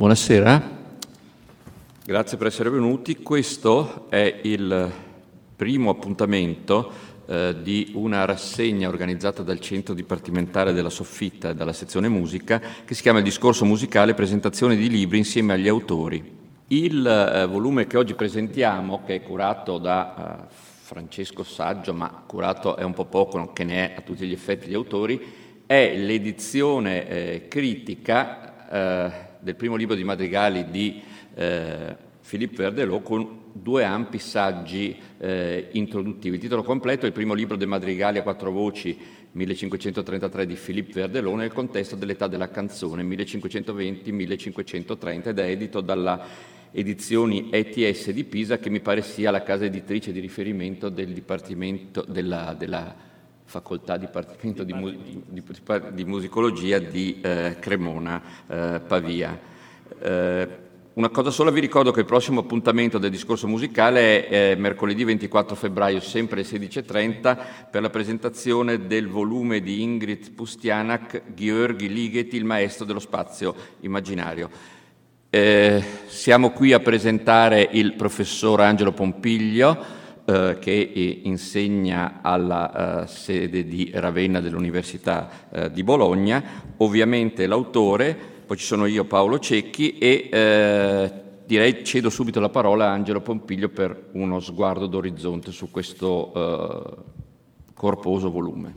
Buonasera, grazie per essere venuti. Questo è il primo appuntamento di una rassegna organizzata dal Centro Dipartimentale della Soffitta e dalla sezione musica che si chiama Il Discorso Musicale, presentazione di libri insieme agli autori. Il volume che oggi presentiamo, che è curato da Francesco Saggio, ma curato è un po' poco, che ne è a tutti gli effetti gli autori, è l'edizione critica del primo libro di madrigali di Philippe Verdelot, con due ampi saggi introduttivi. Il titolo completo è Il primo libro dei madrigali a quattro voci 1533 di Philippe Verdelot nel contesto dell'età della canzone 1520-1530 ed è edito dalla Edizioni ETS di Pisa, che mi pare sia la casa editrice di riferimento del Dipartimento della Facoltà Dipartimento di Musicologia di Cremona, Pavia. Una cosa sola, vi ricordo che il prossimo appuntamento del discorso musicale è mercoledì 24 febbraio, sempre alle 16:30, per la presentazione del volume di Ingrid Pustianak, Gheorghi Ligeti, il maestro dello spazio immaginario. Siamo qui a presentare il professor Angelo Pompiglio, che insegna alla sede di Ravenna dell'Università di Bologna, ovviamente l'autore, poi ci sono io, Paolo Cecchi, e direi cedo subito la parola a Angelo Pompiglio per uno sguardo d'orizzonte su questo corposo volume.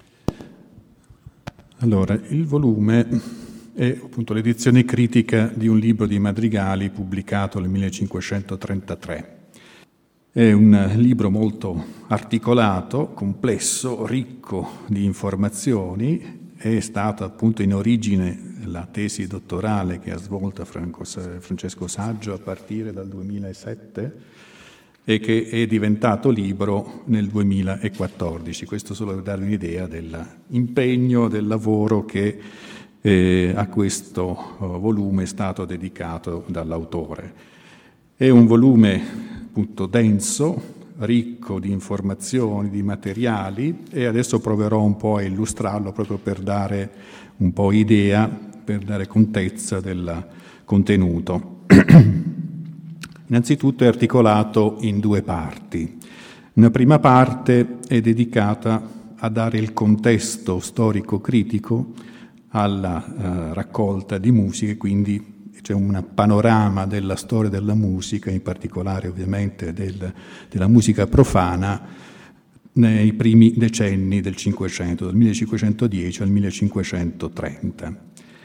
Allora, il volume è appunto l'edizione critica di un libro di madrigali pubblicato nel 1533. È un libro molto articolato, complesso, ricco di informazioni. È stata appunto in origine la tesi dottorale che ha svolto Francesco Saggio a partire dal 2007 e che è diventato libro nel 2014. Questo solo per darvi un'idea dell'impegno, del lavoro che a questo volume è stato dedicato dall'autore. È un volume appunto denso, ricco di informazioni, di materiali, e adesso proverò un po' a illustrarlo proprio per dare un po' idea, per dare contezza del contenuto. Innanzitutto è articolato in due parti. Una prima parte è dedicata a dare il contesto storico-critico alla raccolta di musiche, quindi c'è un panorama della storia della musica, in particolare ovviamente della musica profana, nei primi decenni del Cinquecento, dal 1510 al 1530.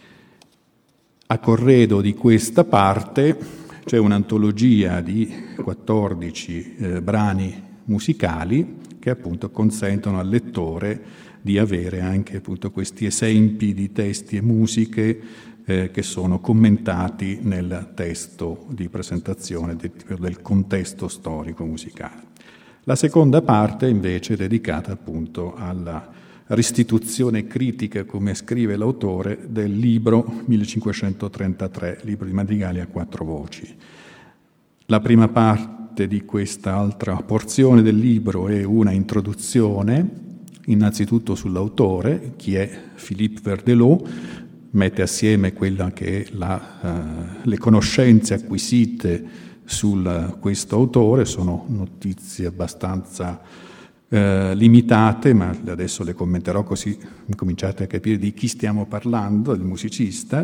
A corredo di questa parte c'è un'antologia di 14 brani musicali che appunto consentono al lettore di avere anche appunto questi esempi di testi e musiche che sono commentati nel testo di presentazione del contesto storico musicale. La seconda parte invece è dedicata appunto alla restituzione critica, come scrive l'autore, del libro 1533, libro di madrigali a quattro voci. La prima parte di questa altra porzione del libro è una introduzione, innanzitutto sull'autore, chi è Philippe Verdelot, mette assieme quella che è le conoscenze acquisite su questo autore, sono notizie abbastanza limitate, ma adesso le commenterò così cominciate a capire di chi stiamo parlando, del musicista.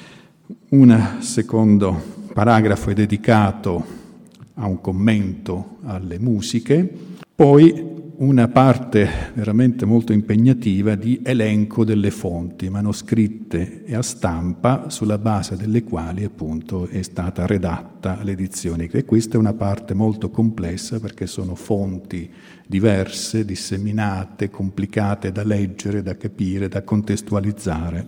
Un secondo paragrafo è dedicato a un commento alle musiche, poi una parte veramente molto impegnativa di elenco delle fonti manoscritte e a stampa sulla base delle quali appunto è stata redatta l'edizione. E questa è una parte molto complessa perché sono fonti diverse, disseminate, complicate da leggere, da capire, da contestualizzare.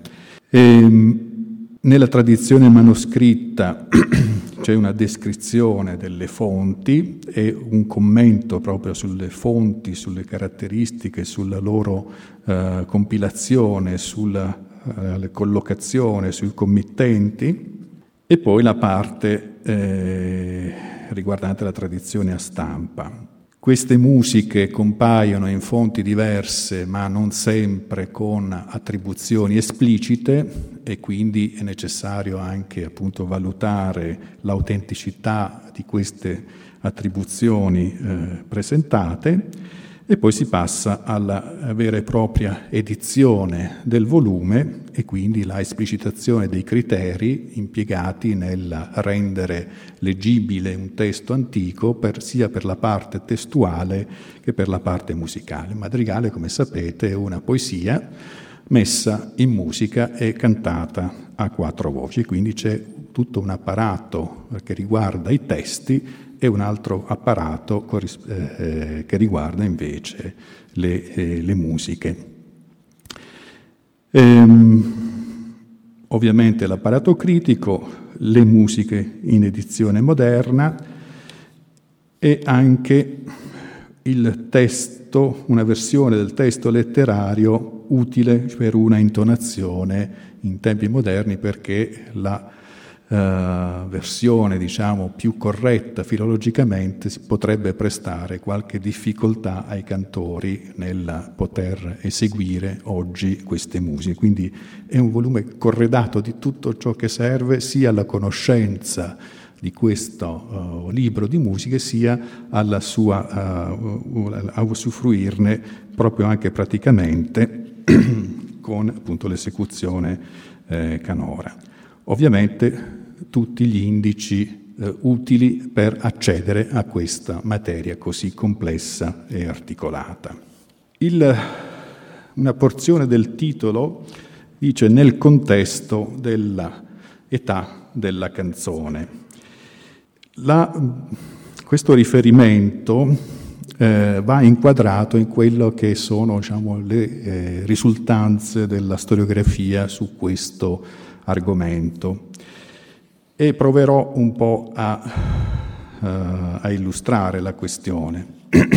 Nella tradizione manoscritta c'è una descrizione delle fonti e un commento proprio sulle fonti, sulle caratteristiche, sulla loro compilazione, sulla collocazione, sui committenti, e poi la parte riguardante la tradizione a stampa. Queste musiche compaiono in fonti diverse, ma non sempre con attribuzioni esplicite, e quindi è necessario anche appunto valutare l'autenticità di queste attribuzioni presentate. E poi si passa alla vera e propria edizione del volume e quindi la esplicitazione dei criteri impiegati nel rendere leggibile un testo antico sia per la parte testuale che per la parte musicale. Il madrigale, come sapete, è una poesia messa in musica e cantata a 4 voci, quindi c'è tutto un apparato che riguarda i testi e un altro apparato che riguarda invece le musiche. Ovviamente l'apparato critico, le musiche in edizione moderna e anche il testo, una versione del testo letterario utile per una intonazione in tempi moderni, perché la versione, diciamo, più corretta filologicamente potrebbe prestare qualche difficoltà ai cantori nel poter eseguire oggi queste musiche. Quindi è un volume corredato di tutto ciò che serve sia alla conoscenza di questo libro di musiche, sia alla sua a usufruirne proprio anche praticamente con appunto l'esecuzione canora. Ovviamente tutti gli indici utili per accedere a questa materia così complessa e articolata. Una porzione del titolo dice nel contesto dell'età della canzone. Questo riferimento va inquadrato in quello che sono, diciamo, le risultanze della storiografia su questo argomento, e proverò un po' a illustrare la questione.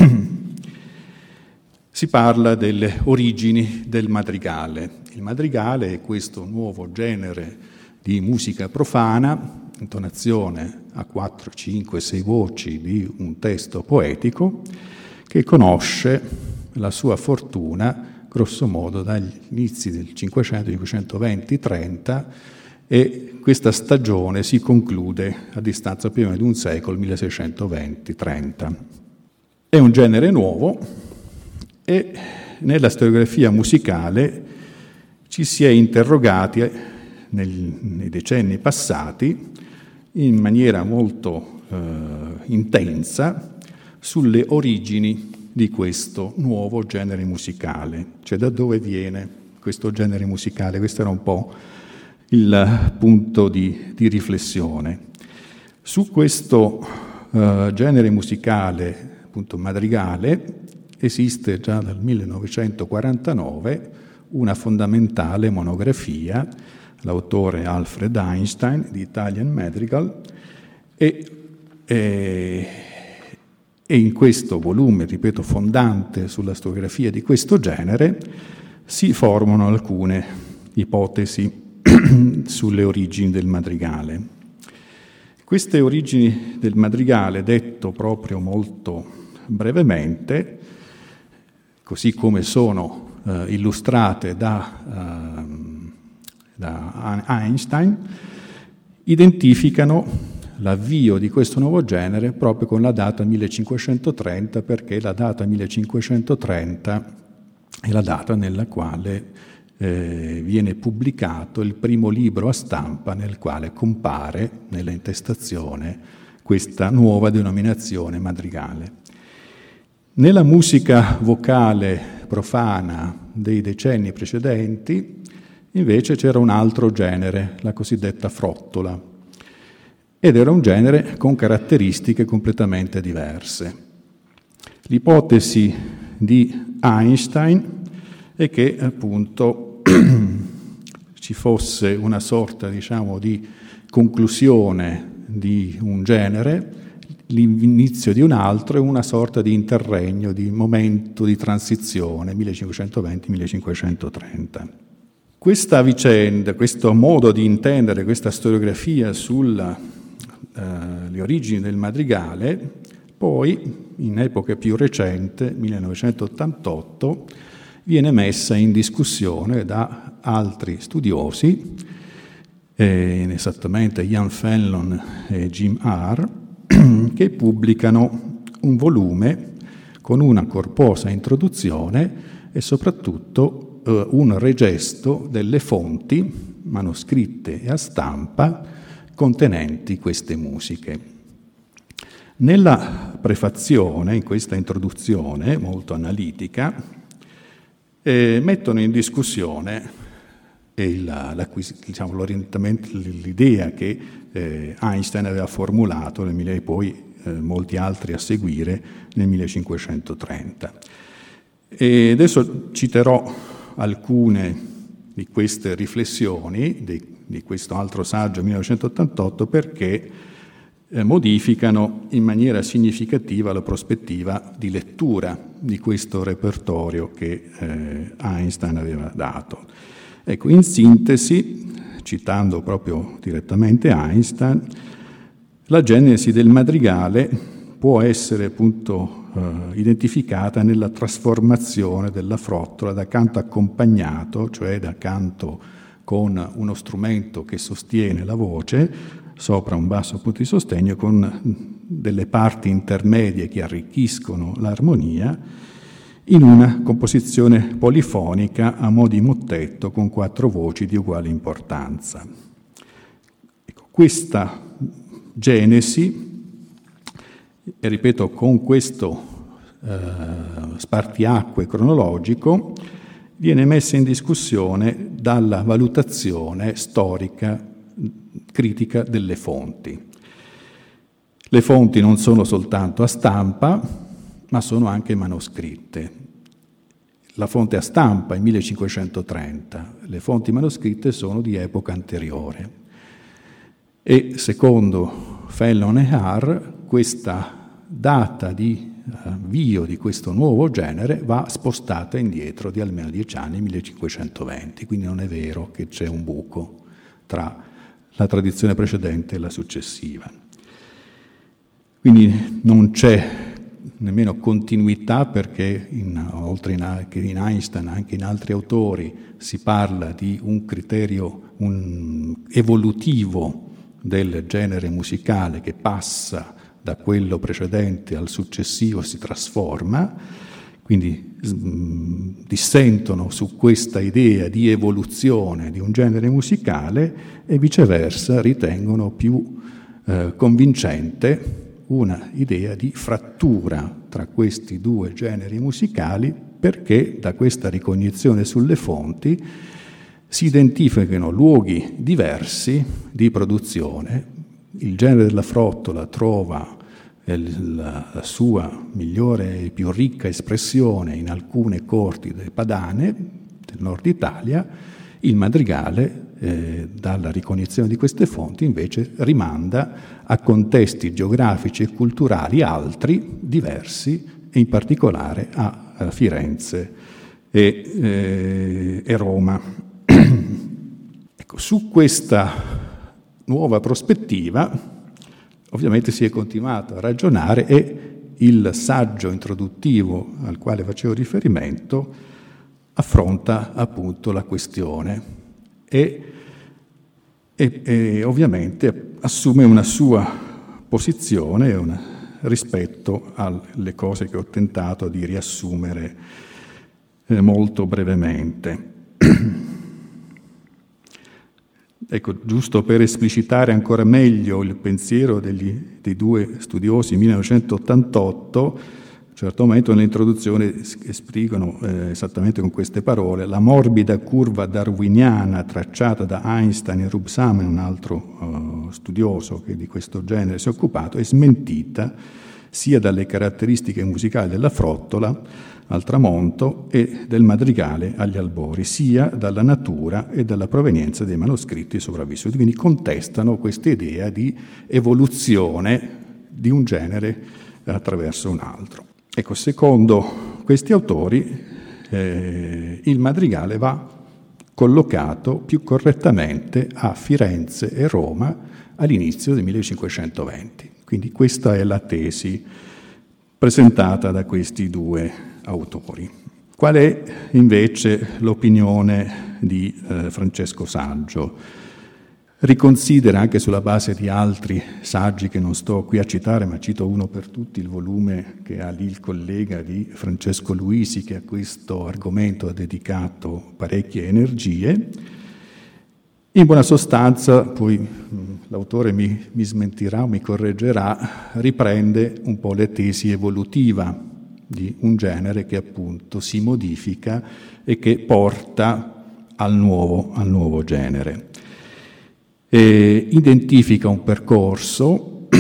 Si parla delle origini del madrigale. Il madrigale è questo nuovo genere di musica profana, intonazione a 4, 5, 6 voci di un testo poetico, che conosce la sua fortuna grosso modo dagli inizi del 500, 520, 30, e questa stagione si conclude a distanza più o meno di un secolo, 1620-30. È un genere nuovo e nella storiografia musicale ci si è interrogati nei decenni passati in maniera molto intensa sulle origini di questo nuovo genere musicale, cioè da dove viene questo genere musicale. Questo era un po' il punto di riflessione. Su questo genere musicale, appunto madrigale, esiste già dal 1949 una fondamentale monografia, l'autore Alfred Einstein, di Italian Madrigal, e in questo volume, ripeto, fondante sulla storiografia di questo genere, si formano alcune ipotesi sulle origini del madrigale. Queste origini del madrigale, detto proprio molto brevemente, così come sono illustrate da Einstein, identificano l'avvio di questo nuovo genere proprio con la data 1530, perché la data 1530 è la data nella quale viene pubblicato il primo libro a stampa nel quale compare nella intestazione questa nuova denominazione madrigale. Nella musica vocale profana dei decenni precedenti invece c'era un altro genere, la cosiddetta frottola, ed era un genere con caratteristiche completamente diverse. L'ipotesi di Einstein è che appunto ci fosse una sorta, diciamo, di conclusione di un genere, l'inizio di un altro e una sorta di interregno, di momento di transizione, 1520-1530. Questa vicenda, questo modo di intendere questa storiografia sulle origini del madrigale Poi, in epoca più recente, 1988, viene messa in discussione da altri studiosi, esattamente Ian Fallon e Jim Arr, che pubblicano un volume con una corposa introduzione e soprattutto un regesto delle fonti manoscritte e a stampa contenenti queste musiche. Nella prefazione, in questa introduzione molto analitica, mettono in discussione l'orientamento, l'idea che Einstein aveva formulato e poi molti altri a seguire nel 1530. E adesso citerò alcune di queste riflessioni di questo altro saggio 1988 perché modificano in maniera significativa la prospettiva di lettura di questo repertorio che Einstein aveva dato. Ecco, in sintesi, citando proprio direttamente Einstein, la genesi del madrigale può essere appunto identificata nella trasformazione della frottola da canto accompagnato, cioè da canto con uno strumento che sostiene la voce, sopra un basso punto di sostegno, con delle parti intermedie che arricchiscono l'armonia, in una composizione polifonica a mo' di mottetto con 4 voci di uguale importanza. Ecco, questa genesi, e ripeto, con questo spartiacque cronologico, viene messa in discussione dalla valutazione storica critica delle fonti. Le fonti non sono soltanto a stampa, ma sono anche manoscritte. La fonte a stampa è 1530, le fonti manoscritte sono di epoca anteriore. E secondo Fallon e Arr, questa data di avvio di questo nuovo genere va spostata indietro di almeno 10 anni, 1520, quindi non è vero che c'è un buco tra la tradizione precedente e la successiva. Quindi non c'è nemmeno continuità perché oltre che in Einstein, anche in altri autori si parla di un criterio evolutivo del genere musicale che passa da quello precedente al successivo, si trasforma, quindi dissentono su questa idea di evoluzione di un genere musicale e viceversa ritengono più convincente una idea di frattura tra questi due generi musicali perché da questa ricognizione sulle fonti si identificano luoghi diversi di produzione. Il genere della frottola trova la sua migliore e più ricca espressione in alcune corti padane del nord Italia, il madrigale, dalla ricognizione di queste fonti, invece rimanda a contesti geografici e culturali altri, diversi, e in particolare a Firenze e Roma. Ecco, su questa nuova prospettiva ovviamente si è continuato a ragionare e il saggio introduttivo al quale facevo riferimento affronta appunto la questione e ovviamente assume una sua posizione rispetto alle cose che ho tentato di riassumere molto brevemente. Ecco, giusto per esplicitare ancora meglio il pensiero dei due studiosi 1988, a un certo momento nell'introduzione esprimono esattamente con queste parole: la morbida curva darwiniana tracciata da Einstein e Rubsamen, un altro studioso che di questo genere si è occupato, è smentita sia dalle caratteristiche musicali della frottola al tramonto e del madrigale agli albori, sia dalla natura e dalla provenienza dei manoscritti sopravvissuti. Quindi contestano questa idea di evoluzione di un genere attraverso un altro. Ecco, secondo questi autori il madrigale va collocato più correttamente a Firenze e Roma all'inizio del 1520. Quindi questa è la tesi presentata da questi due autori. Qual è invece l'opinione di Francesco Saggio? Riconsidera, anche sulla base di altri saggi che non sto qui a citare, ma cito uno per tutti, il volume che ha lì il collega di Francesco Luisi, che a questo argomento ha dedicato parecchie energie. In buona sostanza, poi l'autore mi smentirà o mi correggerà, riprende un po' le tesi evolutiva di un genere che appunto si modifica e che porta al nuovo genere. Identifica un percorso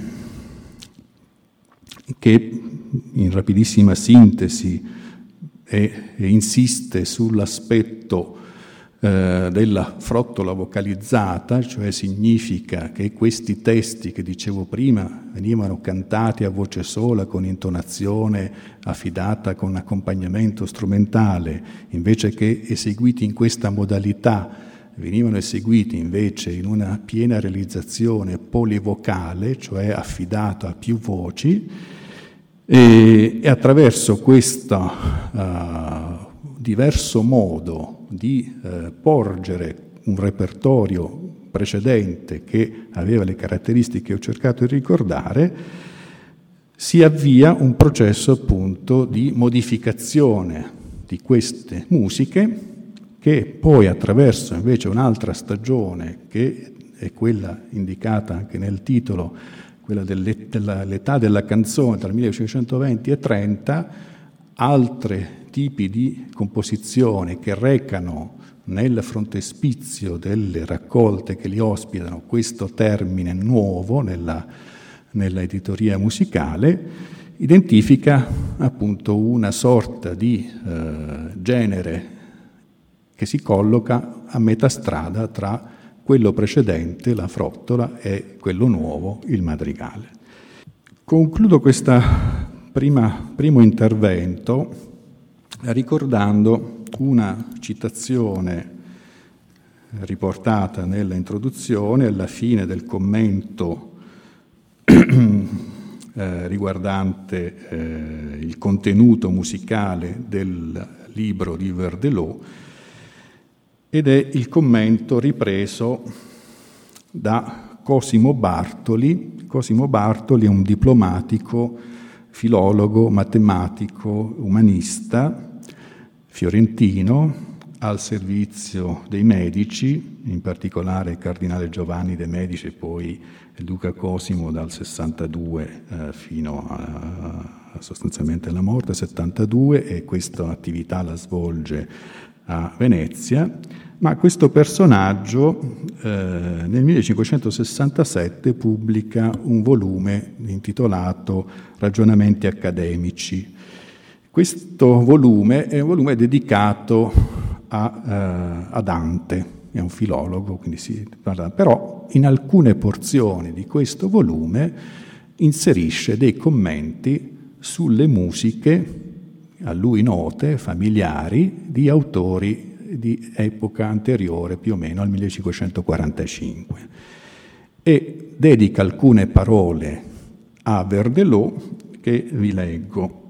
che in rapidissima sintesi insiste sull'aspetto della frottola vocalizzata, cioè significa che questi testi che dicevo prima venivano cantati a voce sola con intonazione affidata con accompagnamento strumentale, invece che eseguiti in questa modalità venivano eseguiti invece in una piena realizzazione polivocale, cioè affidato a più voci, e attraverso questo diverso modo di porgere un repertorio precedente che aveva le caratteristiche che ho cercato di ricordare, si avvia un processo appunto di modificazione di queste musiche, che poi attraverso invece un'altra stagione, che è quella indicata anche nel titolo, quella dell'età della canzone tra il 1520 e 30, altri tipi di composizione che recano nel frontespizio delle raccolte che li ospitano questo termine nuovo nella editoria musicale, identifica appunto una sorta di genere che si colloca a metà strada tra quello precedente, la frottola, e quello nuovo, il madrigale. Concludo questo primo intervento ricordando una citazione riportata nella introduzione alla fine del commento riguardante il contenuto musicale del libro di Verdelot, ed è il commento ripreso da Cosimo Bartoli. Cosimo Bartoli è un diplomatico, filologo, matematico, umanista, fiorentino, al servizio dei Medici, in particolare il cardinale Giovanni de' Medici e poi il duca Cosimo dal 62 fino a sostanzialmente alla morte, 72, e questa attività la svolge a Venezia, ma questo personaggio nel 1567 pubblica un volume intitolato Ragionamenti accademici. Questo volume è un volume dedicato a Dante, è un filologo, quindi si parla, però in alcune porzioni di questo volume inserisce dei commenti sulle musiche a lui note, familiari, di autori di epoca anteriore più o meno al 1545, e dedica alcune parole a Verdelot che vi leggo.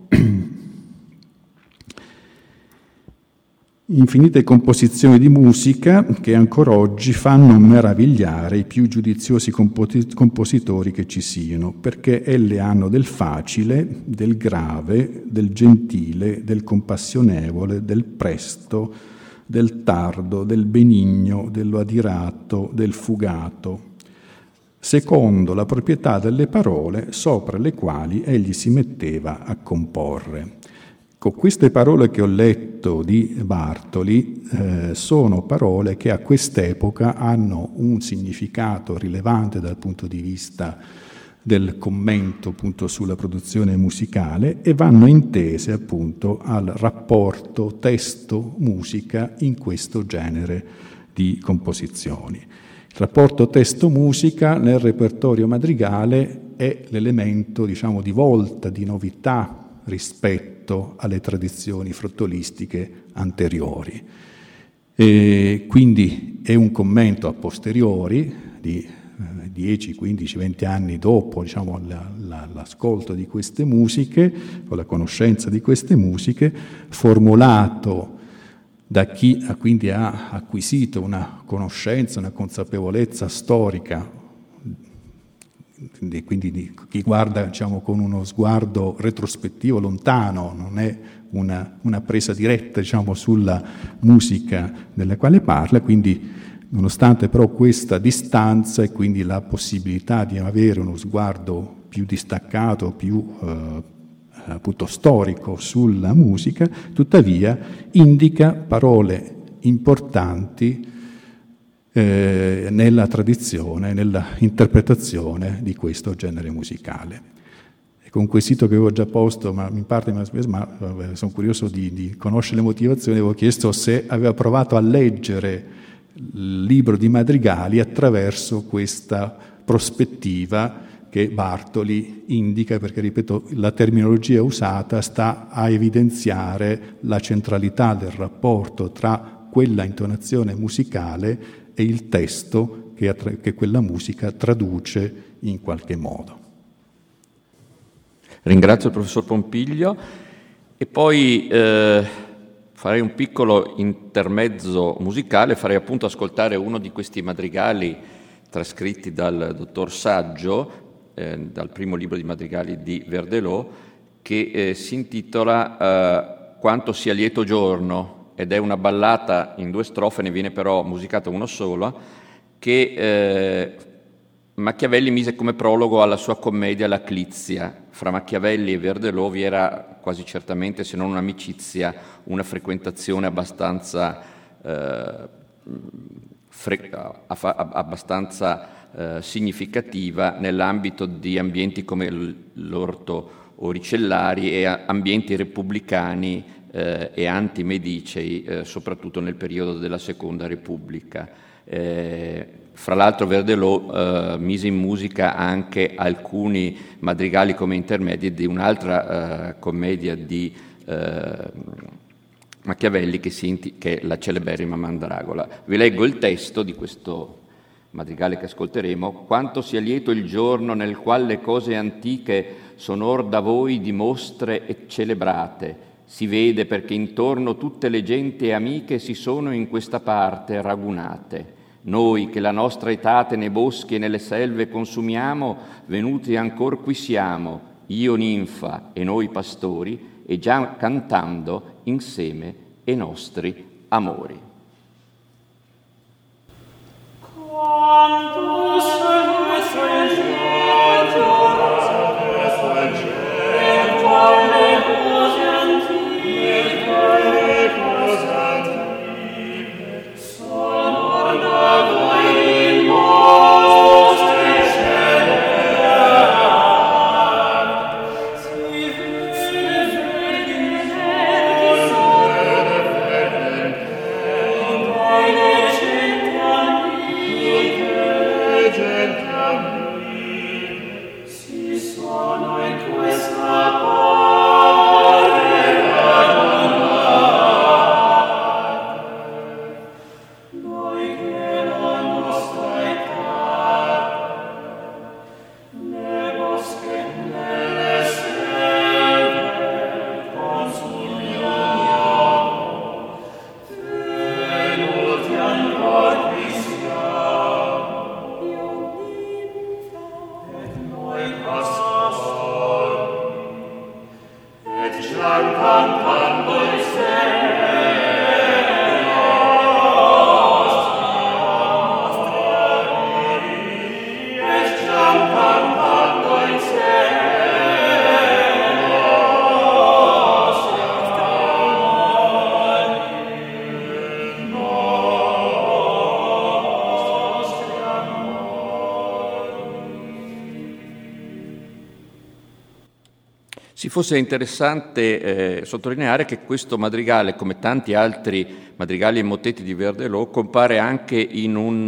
Infinite composizioni di musica che ancora oggi fanno meravigliare i più giudiziosi compositori che ci siano, perché elle hanno del facile, del grave, del gentile, del compassionevole, del presto, del tardo, del benigno, dello adirato, del fugato, secondo la proprietà delle parole sopra le quali egli si metteva a comporre. Con queste parole che ho letto di Bartoli sono parole che a quest'epoca hanno un significato rilevante dal punto di vista del commento appunto sulla produzione musicale e vanno intese appunto al rapporto testo-musica in questo genere di composizioni. Il rapporto testo-musica nel repertorio madrigale è l'elemento, diciamo, di volta, di novità rispetto alle tradizioni frottolistiche anteriori. E quindi è un commento a posteriori di 10, 15, 20 anni dopo, diciamo, l'ascolto di queste musiche o la conoscenza di queste musiche, formulato da chi quindi ha acquisito una conoscenza, una consapevolezza storica, quindi di chi guarda, diciamo, con uno sguardo retrospettivo lontano, non è una presa diretta, diciamo, sulla musica della quale parla, quindi nonostante però questa distanza e quindi la possibilità di avere uno sguardo più distaccato, più appunto storico sulla musica, tuttavia indica parole importanti nella tradizione, nella interpretazione di questo genere musicale. E con un quesito che avevo già posto, ma in parte sono curioso di conoscere le motivazioni, avevo chiesto se aveva provato a leggere il libro di madrigali attraverso questa prospettiva che Bartoli indica, perché, ripeto, la terminologia usata sta a evidenziare la centralità del rapporto tra quella intonazione musicale e il testo che quella musica traduce in qualche modo. Ringrazio il professor Pompiglio e poi farei un piccolo intermezzo musicale, farei appunto ascoltare uno di questi madrigali trascritti dal dottor Saggio, dal primo libro di madrigali di Verdelò, che si intitola Quanto sia lieto giorno, ed è una ballata in 2 strofe, ne viene però musicata una sola, che Machiavelli mise come prologo alla sua commedia La Clizia. Fra Machiavelli e Verdelò vi era quasi certamente, se non un'amicizia, una frequentazione abbastanza significativa nell'ambito di ambienti come l'Orto Oricellari e ambienti repubblicani e anti-medicei, soprattutto nel periodo della Seconda Repubblica. Fra l'altro Verdelò mise in musica anche alcuni madrigali come intermedi di un'altra commedia di Machiavelli che è la celeberrima Mandragola. Vi leggo il testo di questo madrigale che ascolteremo. Quanto sia lieto il giorno nel qual le cose antiche sonor da voi di mostre e celebrate, si vede perché intorno tutte le genti amiche si sono in questa parte ragunate. Noi che la nostra etate nei boschi e nelle selve consumiamo, venuti ancor qui siamo, io ninfa e noi pastori, e già cantando insieme i nostri amori. Ci fosse interessante sottolineare che questo madrigale, come tanti altri madrigali e mottetti di Verdelò, compare anche in un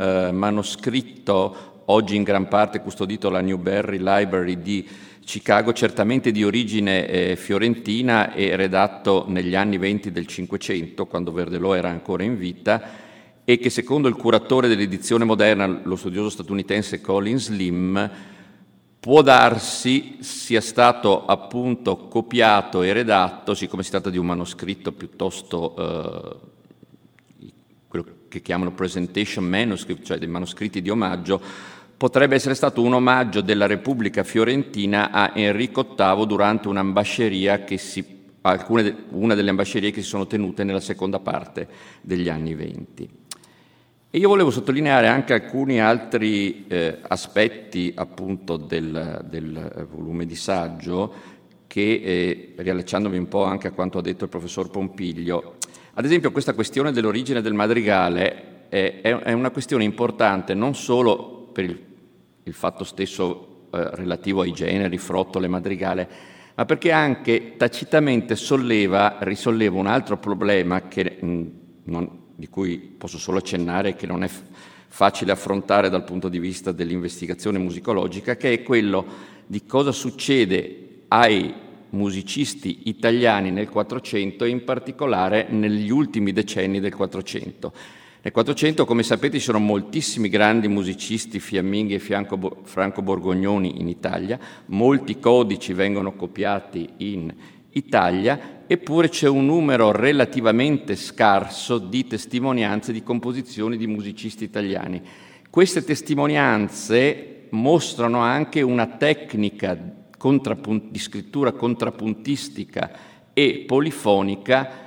manoscritto, oggi in gran parte custodito alla Newberry Library di Chicago, certamente di origine fiorentina e redatto negli anni 20 del Cinquecento, quando Verdelò era ancora in vita, e che secondo il curatore dell'edizione moderna, lo studioso statunitense Colin Slim, può darsi sia stato appunto copiato e redatto, siccome si tratta di un manoscritto piuttosto quello che chiamano presentation manuscript, cioè dei manoscritti di omaggio, potrebbe essere stato un omaggio della Repubblica Fiorentina a Enrico VIII durante un'ambasceria una delle ambascerie che si sono tenute nella seconda parte degli anni *20. E io volevo sottolineare anche alcuni altri aspetti appunto del volume di saggio che, riallacciandomi un po' anche a quanto ha detto il professor Pompiglio, ad esempio questa questione dell'origine del madrigale è una questione importante non solo per il fatto stesso relativo ai generi, frottole, madrigale, ma perché anche tacitamente risolleva un altro problema di cui posso solo accennare, che non è facile affrontare dal punto di vista dell'investigazione musicologica, che è quello di cosa succede ai musicisti italiani nel Quattrocento e in particolare negli ultimi decenni del Quattrocento. Nel Quattrocento, come sapete, ci sono moltissimi grandi musicisti fiamminghi e franco-borgognoni in Italia, molti codici vengono copiati in Italia, eppure c'è un numero relativamente scarso di testimonianze di composizioni di musicisti italiani. Queste testimonianze mostrano anche una tecnica di scrittura contrappuntistica e polifonica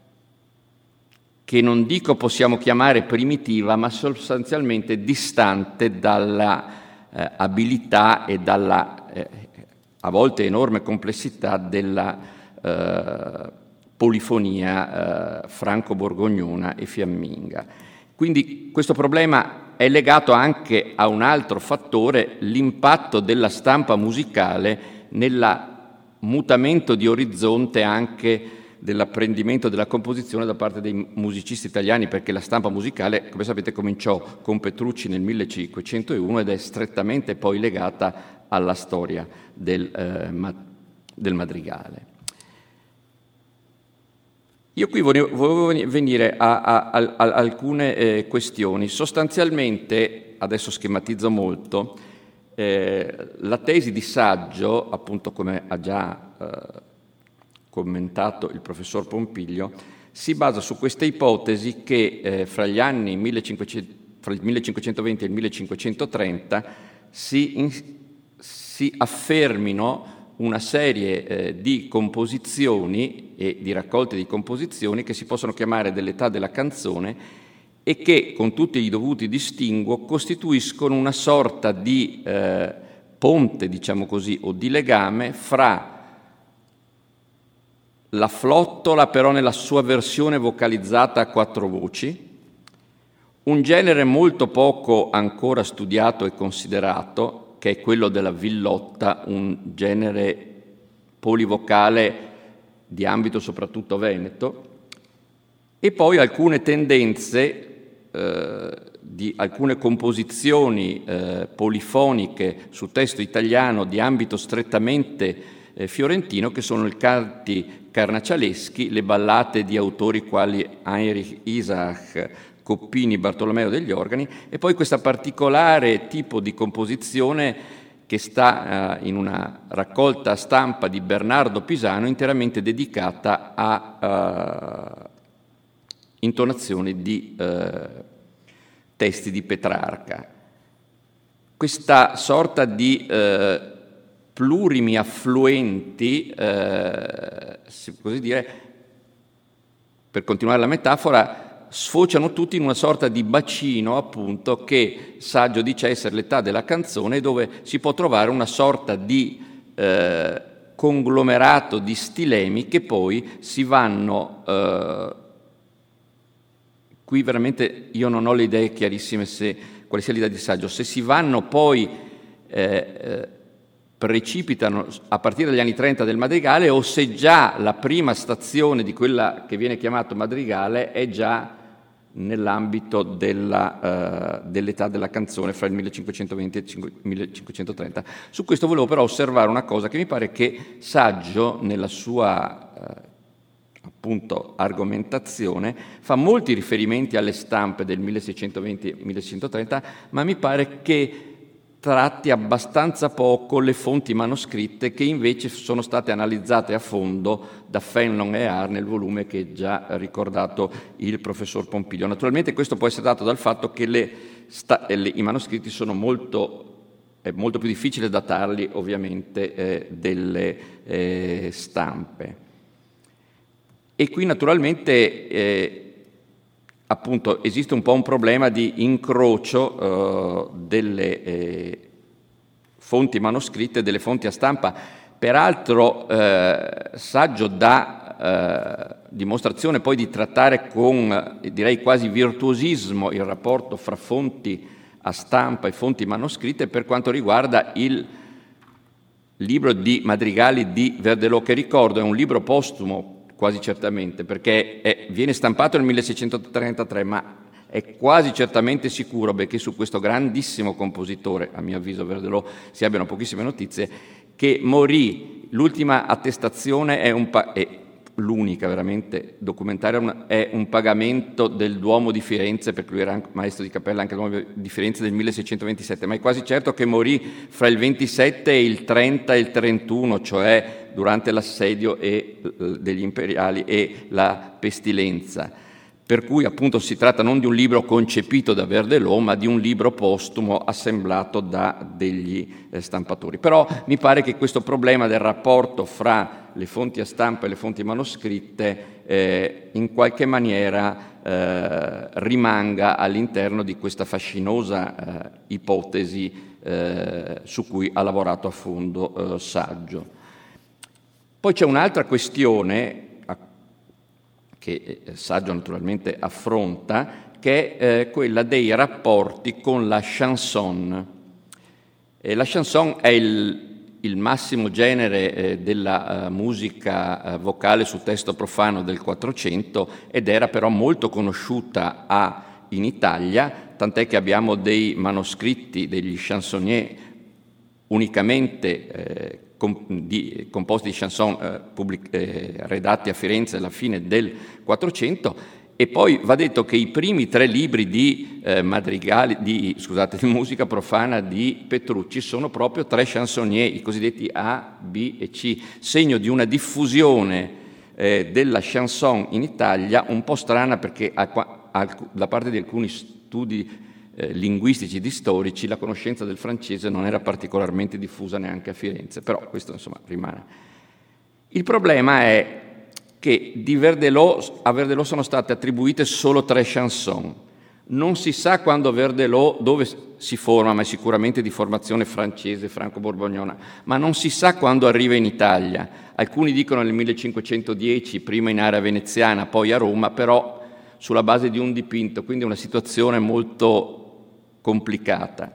che non dico possiamo chiamare primitiva, ma sostanzialmente distante dalla abilità e dalla a volte enorme complessità della polifonia franco-borgognona e fiamminga. Quindi questo problema è legato anche a un altro fattore, l'impatto della stampa musicale nel mutamento di orizzonte anche dell'apprendimento della composizione da parte dei musicisti italiani, perché la stampa musicale, come sapete, cominciò con Petrucci nel 1501 ed è strettamente poi legata alla storia del madrigale. Io qui volevo venire a alcune questioni. Sostanzialmente, adesso schematizzo molto, la tesi di saggio, appunto come ha già commentato il professor Pompiglio, si basa su questa ipotesi che fra il 1520 e il 1530 si affermino una serie di composizioni e di raccolte di composizioni che si possono chiamare dell'età della canzone e che, con tutti i dovuti distinguo, costituiscono una sorta di ponte, diciamo così, o di legame fra la flottola, però nella sua versione vocalizzata a quattro voci, un genere molto poco ancora studiato e considerato, che è quello della villotta, un genere polivocale di ambito soprattutto veneto, e poi alcune tendenze di alcune composizioni polifoniche su testo italiano di ambito strettamente fiorentino, che sono i canti carnacialeschi, le ballate di autori quali Heinrich Isaac, Coppini, Bartolomeo degli Organi, e poi questa particolare tipo di composizione che sta in una raccolta stampa di Bernardo Pisano interamente dedicata a intonazioni di testi di Petrarca. Questa sorta di plurimi affluenti, così dire, per continuare la metafora, sfociano tutti in una sorta di bacino, appunto, che Saggio dice essere l'età della canzone, dove si può trovare una sorta di conglomerato di stilemi che poi si vanno... qui veramente io non ho le idee chiarissime quale sia l'idea di Saggio, se si vanno poi... precipitano a partire dagli anni 30 del madrigale, o se già la prima stazione di quella che viene chiamato madrigale è già nell'ambito dell'età della canzone fra il 1520 e il 1530. Su questo volevo però osservare una cosa, che mi pare che Saggio nella sua appunto argomentazione, fa molti riferimenti alle stampe del 1620-1630, ma mi pare che tratti abbastanza poco le fonti manoscritte che invece sono state analizzate a fondo da Fenelon e Haar nel volume che già ha ricordato il professor Pompilio. Naturalmente questo può essere dato dal fatto che i manoscritti sono è molto più difficile datarli ovviamente delle stampe. E qui naturalmente appunto esiste un po' un problema di incrocio delle fonti manoscritte e delle fonti a stampa. Peraltro Saggio dà dimostrazione poi di trattare con, direi quasi virtuosismo, il rapporto fra fonti a stampa e fonti manoscritte per quanto riguarda il libro di madrigali di Verdelò, che ricordo è un libro postumo quasi certamente, perché viene stampato nel 1633, ma è quasi certamente sicuro, perché su questo grandissimo compositore, a mio avviso Verdelò, si abbiano pochissime notizie, che morì. L'ultima attestazione è l'unica veramente documentaria, è un pagamento del Duomo di Firenze, perché lui era maestro di cappella anche al Duomo di Firenze del 1627, ma è quasi certo che morì fra il 27 e il 30 e il 31, cioè durante l'assedio degli imperiali e la pestilenza. Per cui appunto si tratta non di un libro concepito da Verdelò, ma di un libro postumo assemblato da degli stampatori. Però mi pare che questo problema del rapporto fra le fonti a stampa e le fonti manoscritte in qualche maniera rimanga all'interno di questa fascinosa ipotesi su cui ha lavorato a fondo Saggio. Poi c'è un'altra questione che Saggio naturalmente affronta, che è quella dei rapporti con la chanson. La chanson è il massimo genere della musica vocale su testo profano del Quattrocento ed era però molto conosciuta in Italia, tant'è che abbiamo dei manoscritti degli chansonnier unicamente composti di chanson redatti a Firenze alla fine del Quattrocento, e poi va detto che i primi 3 libri di madrigali, di musica profana di Petrucci sono proprio 3 chansonnier, i cosiddetti A, B e C, segno di una diffusione della chanson in Italia un po' strana, perché da parte di alcuni studi linguistici ed storici la conoscenza del francese non era particolarmente diffusa neanche a Firenze, però questo insomma rimane. Il problema è che a Verdelò sono state attribuite solo 3 chanson. Non si sa quando Verdelò, dove si forma, ma è sicuramente di formazione francese, franco-borgognona, ma non si sa quando arriva in Italia. Alcuni dicono nel 1510, prima in area veneziana, poi a Roma, però sulla base di un dipinto, quindi una situazione molto complicata.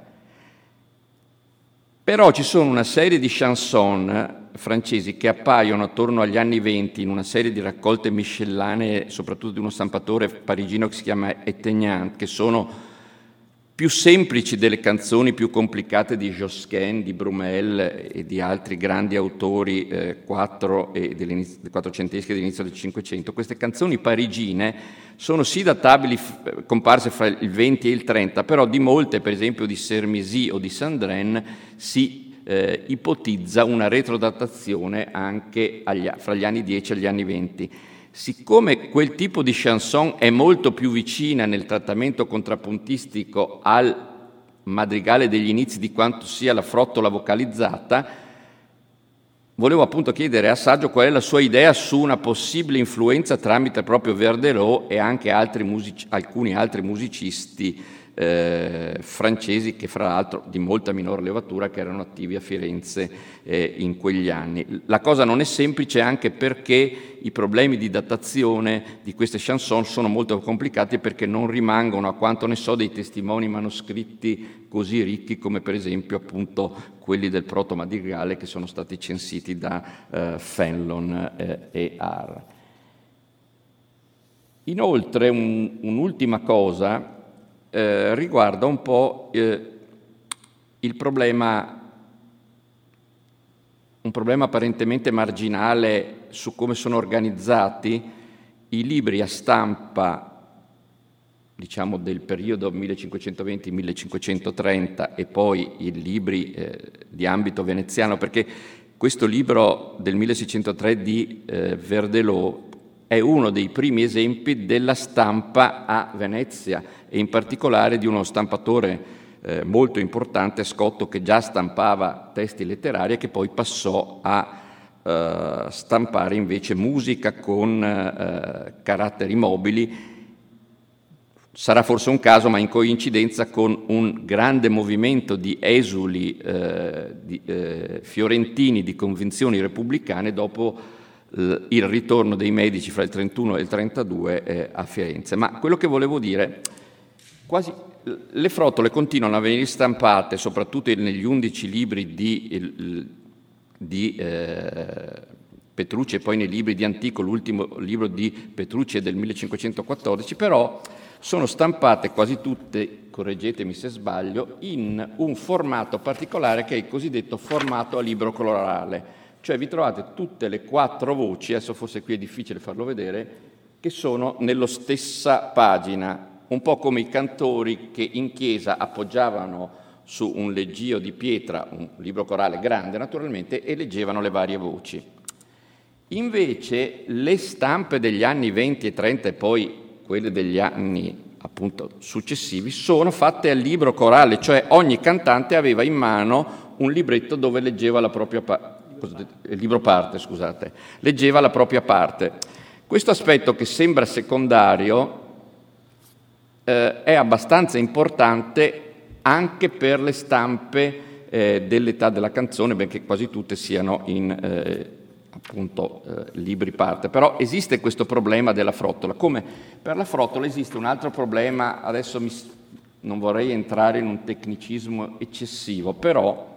Però ci sono una serie di chanson francesi che appaiono attorno agli anni 20 in una serie di raccolte miscellanee, soprattutto di uno stampatore parigino che si chiama Etienne, che sono più semplici delle canzoni più complicate di Josquin, di Brumel e di altri grandi autori quattrocenteschi dell'inizio del Cinquecento. Queste canzoni parigine sono sì databili, comparse fra il 20 e il 30, però di molte, per esempio di Sermisy o di Sandren, si ipotizza una retrodatazione anche fra gli anni 10 e gli anni 20. Siccome quel tipo di chanson è molto più vicina nel trattamento contrappuntistico al madrigale degli inizi di quanto sia la frottola vocalizzata, volevo appunto chiedere a Saggio qual è la sua idea su una possibile influenza tramite proprio Verdelò e anche alcuni altri musicisti francesi, che fra l'altro di molta minore levatura, che erano attivi a Firenze in quegli anni. La cosa non è semplice anche perché i problemi di datazione di queste chanson sono molto complicati, perché non rimangono, a quanto ne so, dei testimoni manoscritti così ricchi come per esempio appunto quelli del proto-madrigale che sono stati censiti da Fenelon e Haar. Inoltre un'ultima cosa riguarda un po' un problema apparentemente marginale su come sono organizzati i libri a stampa, diciamo, del periodo 1520-1530 e poi i libri di ambito veneziano, perché questo libro del 1603 di Verdelò è uno dei primi esempi della stampa a Venezia e in particolare di uno stampatore molto importante, Scotto, che già stampava testi letterari e che poi passò a stampare invece musica con caratteri mobili. Sarà forse un caso, ma in coincidenza con un grande movimento di esuli fiorentini di convinzioni repubblicane dopo il ritorno dei Medici fra il 31 e il 32 a Firenze. Ma quello che volevo dire, quasi le frottole continuano a venire stampate, soprattutto negli 11 libri di Petrucci e poi nei libri di Antico, l'ultimo libro di Petrucci è del 1514, però sono stampate quasi tutte, correggetemi se sbaglio, in un formato particolare che è il cosiddetto formato a libro colorale. Cioè vi trovate tutte le 4 voci, adesso forse qui è difficile farlo vedere, che sono nella stessa pagina, un po' come i cantori che in chiesa appoggiavano su un leggio di pietra, un libro corale grande naturalmente, e leggevano le varie voci. Invece le stampe degli anni 20 e 30 e poi quelle degli anni appunto successivi sono fatte al libro corale, cioè ogni cantante aveva in mano un libretto dove leggeva la propria leggeva la propria parte. Questo aspetto, che sembra secondario, è abbastanza importante anche per le stampe dell'età della canzone, benché quasi tutte siano in libri parte. Però esiste questo problema della frottola. Come per la frottola esiste un altro problema, adesso non vorrei entrare in un tecnicismo eccessivo, però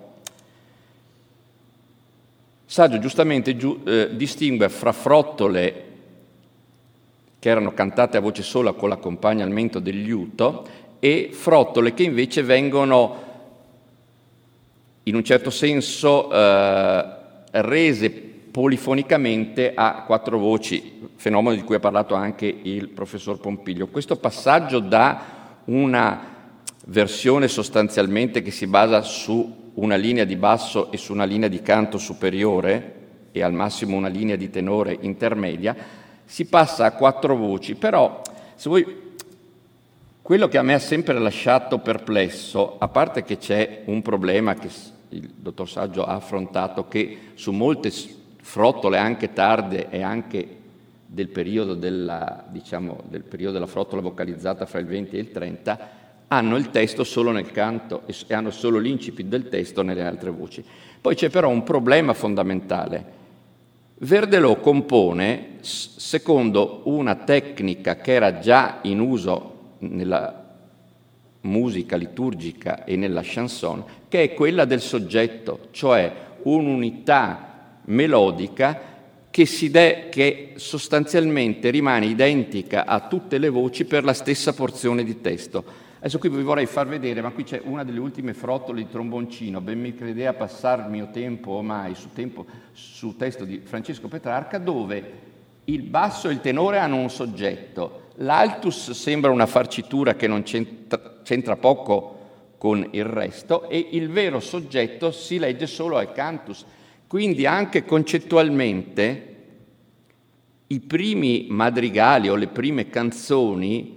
Saggio giustamente distingue fra frottole che erano cantate a voce sola con l'accompagnamento del liuto e frottole che invece vengono in un certo senso rese polifonicamente a 4 voci, fenomeno di cui ha parlato anche il professor Pompiglio. Questo passaggio da una versione sostanzialmente che si basa su una linea di basso e su una linea di canto superiore e al massimo una linea di tenore intermedia, si passa a 4 voci. Però, se voi, quello che a me ha sempre lasciato perplesso, a parte che c'è un problema che il dottor Saggio ha affrontato, che su molte frottole anche tarde e anche del periodo della frottola vocalizzata fra il 20 e il 30 hanno il testo solo nel canto e hanno solo l'incipit del testo nelle altre voci. Poi c'è però un problema fondamentale. Verdelò compone secondo una tecnica che era già in uso nella musica liturgica e nella chanson, che è quella del soggetto, cioè un'unità melodica che sostanzialmente rimane identica a tutte le voci per la stessa porzione di testo. Adesso qui vi vorrei far vedere, ma qui c'è una delle ultime frottole di tromboncino, ben mi credea passar mio tempo ormai su testo di Francesco Petrarca, dove il basso e il tenore hanno un soggetto, l'altus sembra una farcitura che non c'entra poco con il resto e il vero soggetto si legge solo al cantus. Quindi anche concettualmente i primi madrigali o le prime canzoni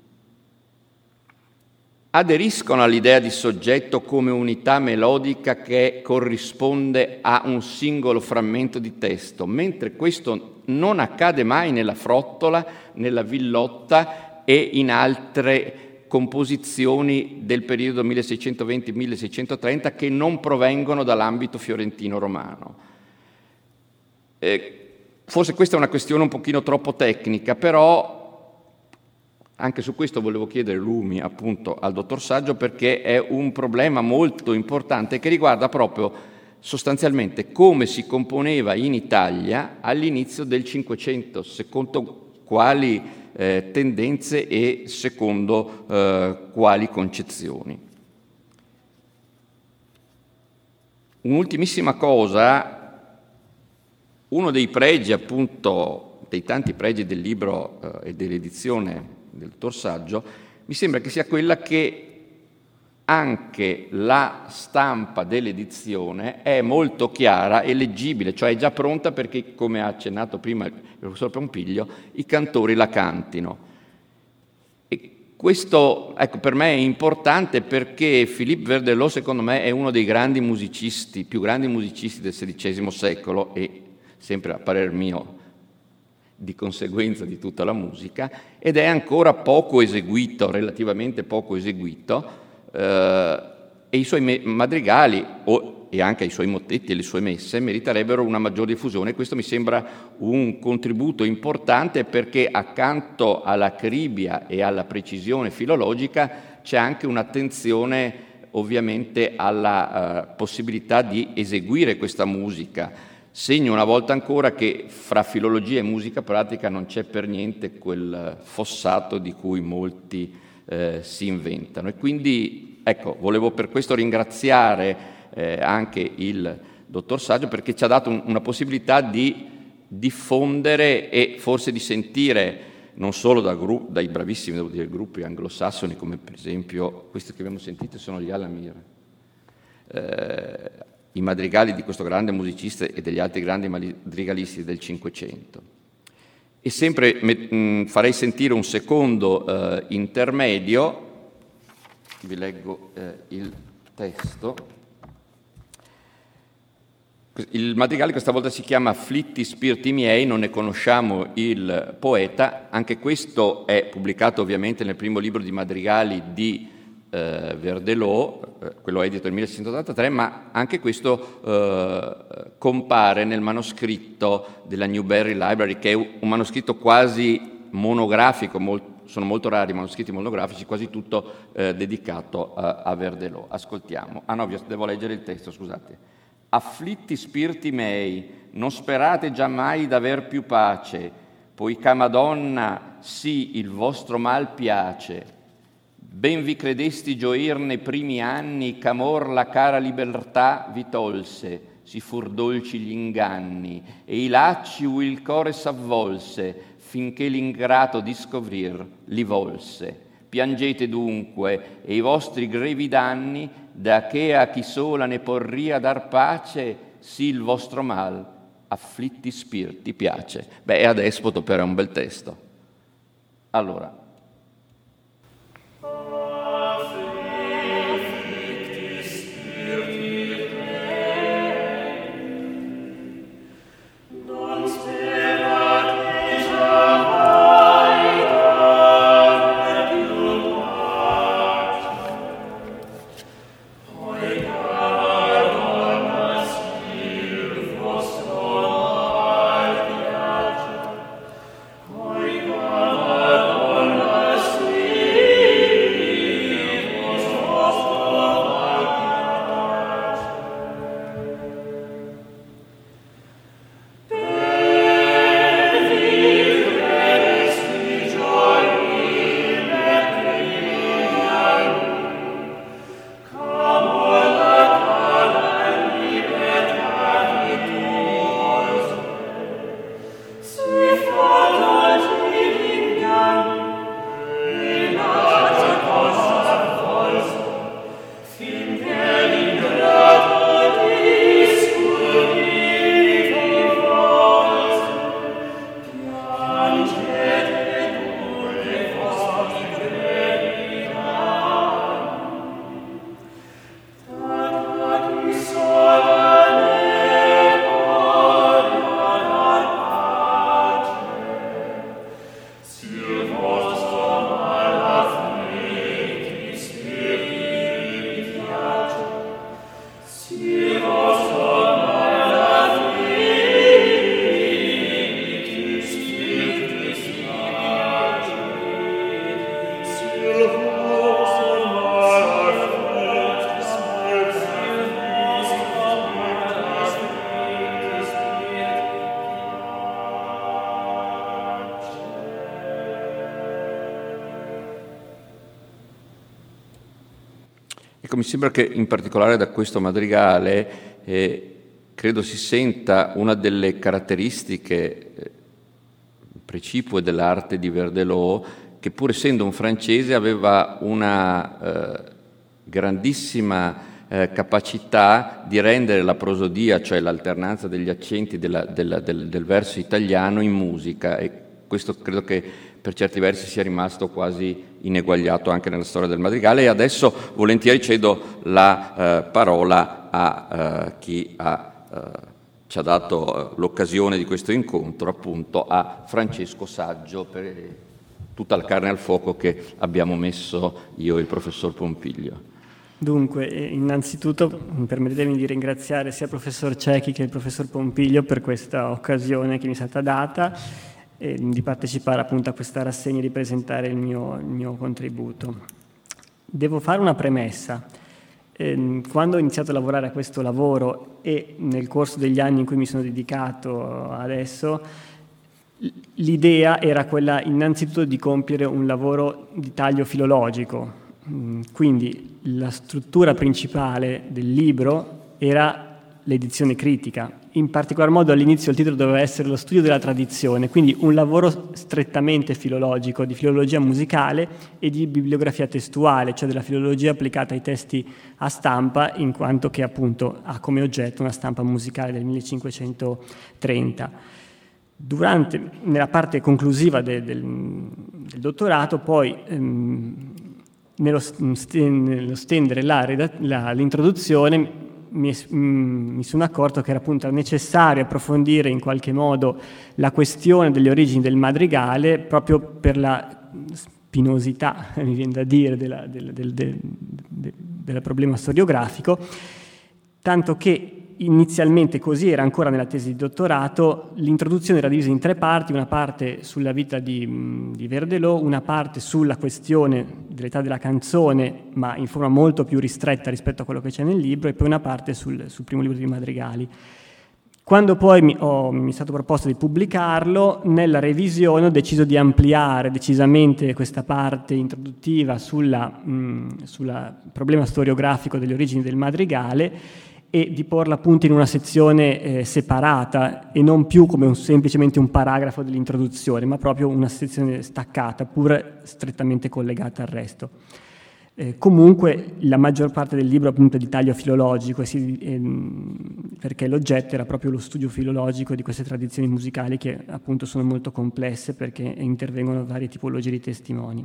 aderiscono all'idea di soggetto come unità melodica che corrisponde a un singolo frammento di testo, mentre questo non accade mai nella frottola, nella villotta e in altre composizioni del periodo 1620-1630 che non provengono dall'ambito fiorentino-romano. Forse questa è una questione un pochino troppo tecnica, però anche su questo volevo chiedere lumi appunto al dottor Saggio, perché è un problema molto importante che riguarda proprio sostanzialmente come si componeva in Italia all'inizio del Cinquecento, secondo quali tendenze e secondo quali concezioni. Un'ultimissima cosa, uno dei pregi appunto dei tanti pregi del libro e dell'edizione del dottor Saggio, mi sembra che sia quella che anche la stampa dell'edizione è molto chiara e leggibile, cioè è già pronta perché, come ha accennato prima il professor Pompiglio, i cantori la cantino. E questo, ecco, per me è importante perché Philippe Verdelot, secondo me, è uno dei grandi musicisti, più grandi musicisti del XVI secolo e, sempre a parer mio, di conseguenza di tutta la musica, ed è ancora poco eseguito, relativamente poco eseguito, e i suoi madrigali e anche i suoi mottetti e le sue messe meriterebbero una maggior diffusione. Questo mi sembra un contributo importante perché accanto all'acribia e alla precisione filologica c'è anche un'attenzione ovviamente alla possibilità di eseguire questa musica. Segno una volta ancora che fra filologia e musica pratica non c'è per niente quel fossato di cui molti si inventano. E quindi, ecco, volevo per questo ringraziare anche il dottor Saggio perché ci ha dato una possibilità di diffondere e forse di sentire non solo dai bravissimi, devo dire, gruppi anglosassoni, come per esempio questi che abbiamo sentito sono gli Alamir, i madrigali di questo grande musicista e degli altri grandi madrigalisti del Cinquecento. E sempre farei sentire un secondo intermedio, vi leggo il testo. Il madrigale questa volta si chiama Afflitti spiriti miei, non ne conosciamo il poeta, anche questo è pubblicato ovviamente nel primo libro di madrigali di Verdelot, quello edito nel 1683, ma anche questo compare nel manoscritto della Newberry Library, che è un manoscritto quasi monografico, sono molto rari i manoscritti monografici, quasi tutto dedicato a Verdelot. Ascoltiamo. Ah no, vi devo leggere il testo, scusate. Afflitti spiriti miei, non sperate giammai d'aver più pace, poiché Madonna sì il vostro mal piace. Ben vi credesti gioir nei primi anni ch'amor la cara libertà vi tolse, si fur dolci gli inganni, e i lacci u il core s'avvolse, finché l'ingrato di scoprir li volse. Piangete dunque, e i vostri grevi danni, da che a chi sola ne porria dar pace, sì il vostro mal, afflitti spiriti piace. Beh, è a despoto, però è un bel testo. Allora, Ecco, mi sembra che in particolare da questo madrigale credo si senta una delle caratteristiche precipue dell'arte di Verdelot, che pur essendo un francese aveva una grandissima capacità di rendere la prosodia, cioè l'alternanza degli accenti del verso italiano, in musica, e questo credo che per certi versi sia rimasto quasi ineguagliato anche nella storia del madrigale. E adesso volentieri cedo la parola a chi ci ha dato l'occasione di questo incontro, appunto a Francesco Saggio, per tutta la carne al fuoco che abbiamo messo io e il professor Pompiglio. Dunque, innanzitutto permettetemi di ringraziare sia il professor Cecchi che il professor Pompiglio per questa occasione che mi è stata data e di partecipare appunto a questa rassegna e di presentare il mio contributo. Devo fare una premessa. Quando ho iniziato a lavorare a questo lavoro e nel corso degli anni in cui mi sono dedicato adesso, l'idea era quella innanzitutto di compiere un lavoro di taglio filologico. Quindi la struttura principale del libro era l'edizione critica. In particolar modo all'inizio il titolo doveva essere lo studio della tradizione, quindi un lavoro strettamente filologico, di filologia musicale e di bibliografia testuale, cioè della filologia applicata ai testi a stampa, in quanto che appunto ha come oggetto una stampa musicale del 1530. Nella parte conclusiva del dottorato, poi nello stendere l'introduzione mi sono accorto che era appunto necessario approfondire in qualche modo la questione delle origini del madrigale, proprio per la spinosità, mi viene da dire, del problema storiografico, tanto che inizialmente, così era ancora nella tesi di dottorato, l'introduzione era divisa in 3 parti, una parte sulla vita di Verdelot, una parte sulla questione dell'età della canzone, ma in forma molto più ristretta rispetto a quello che c'è nel libro, e poi una parte sul primo libro di Madrigali. Quando poi mi è stato proposto di pubblicarlo, nella revisione ho deciso di ampliare decisamente questa parte introduttiva sul problema storiografico delle origini del madrigale, e di porla appunto in una sezione separata e non più come semplicemente un paragrafo dell'introduzione, ma proprio una sezione staccata, pur strettamente collegata al resto. Comunque la maggior parte del libro appunto è di taglio filologico, perché l'oggetto era proprio lo studio filologico di queste tradizioni musicali che appunto sono molto complesse perché intervengono varie tipologie di testimoni.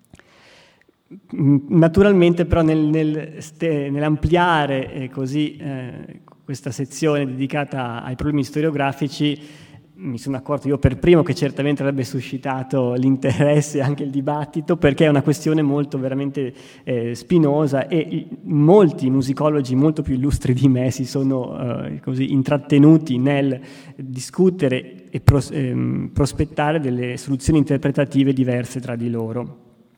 Naturalmente però nell'ampliare questa sezione dedicata ai problemi storiografici mi sono accorto io per primo che certamente avrebbe suscitato l'interesse e anche il dibattito, perché è una questione molto veramente spinosa, e molti musicologi molto più illustri di me si sono intrattenuti nel discutere e prospettare delle soluzioni interpretative diverse tra di loro.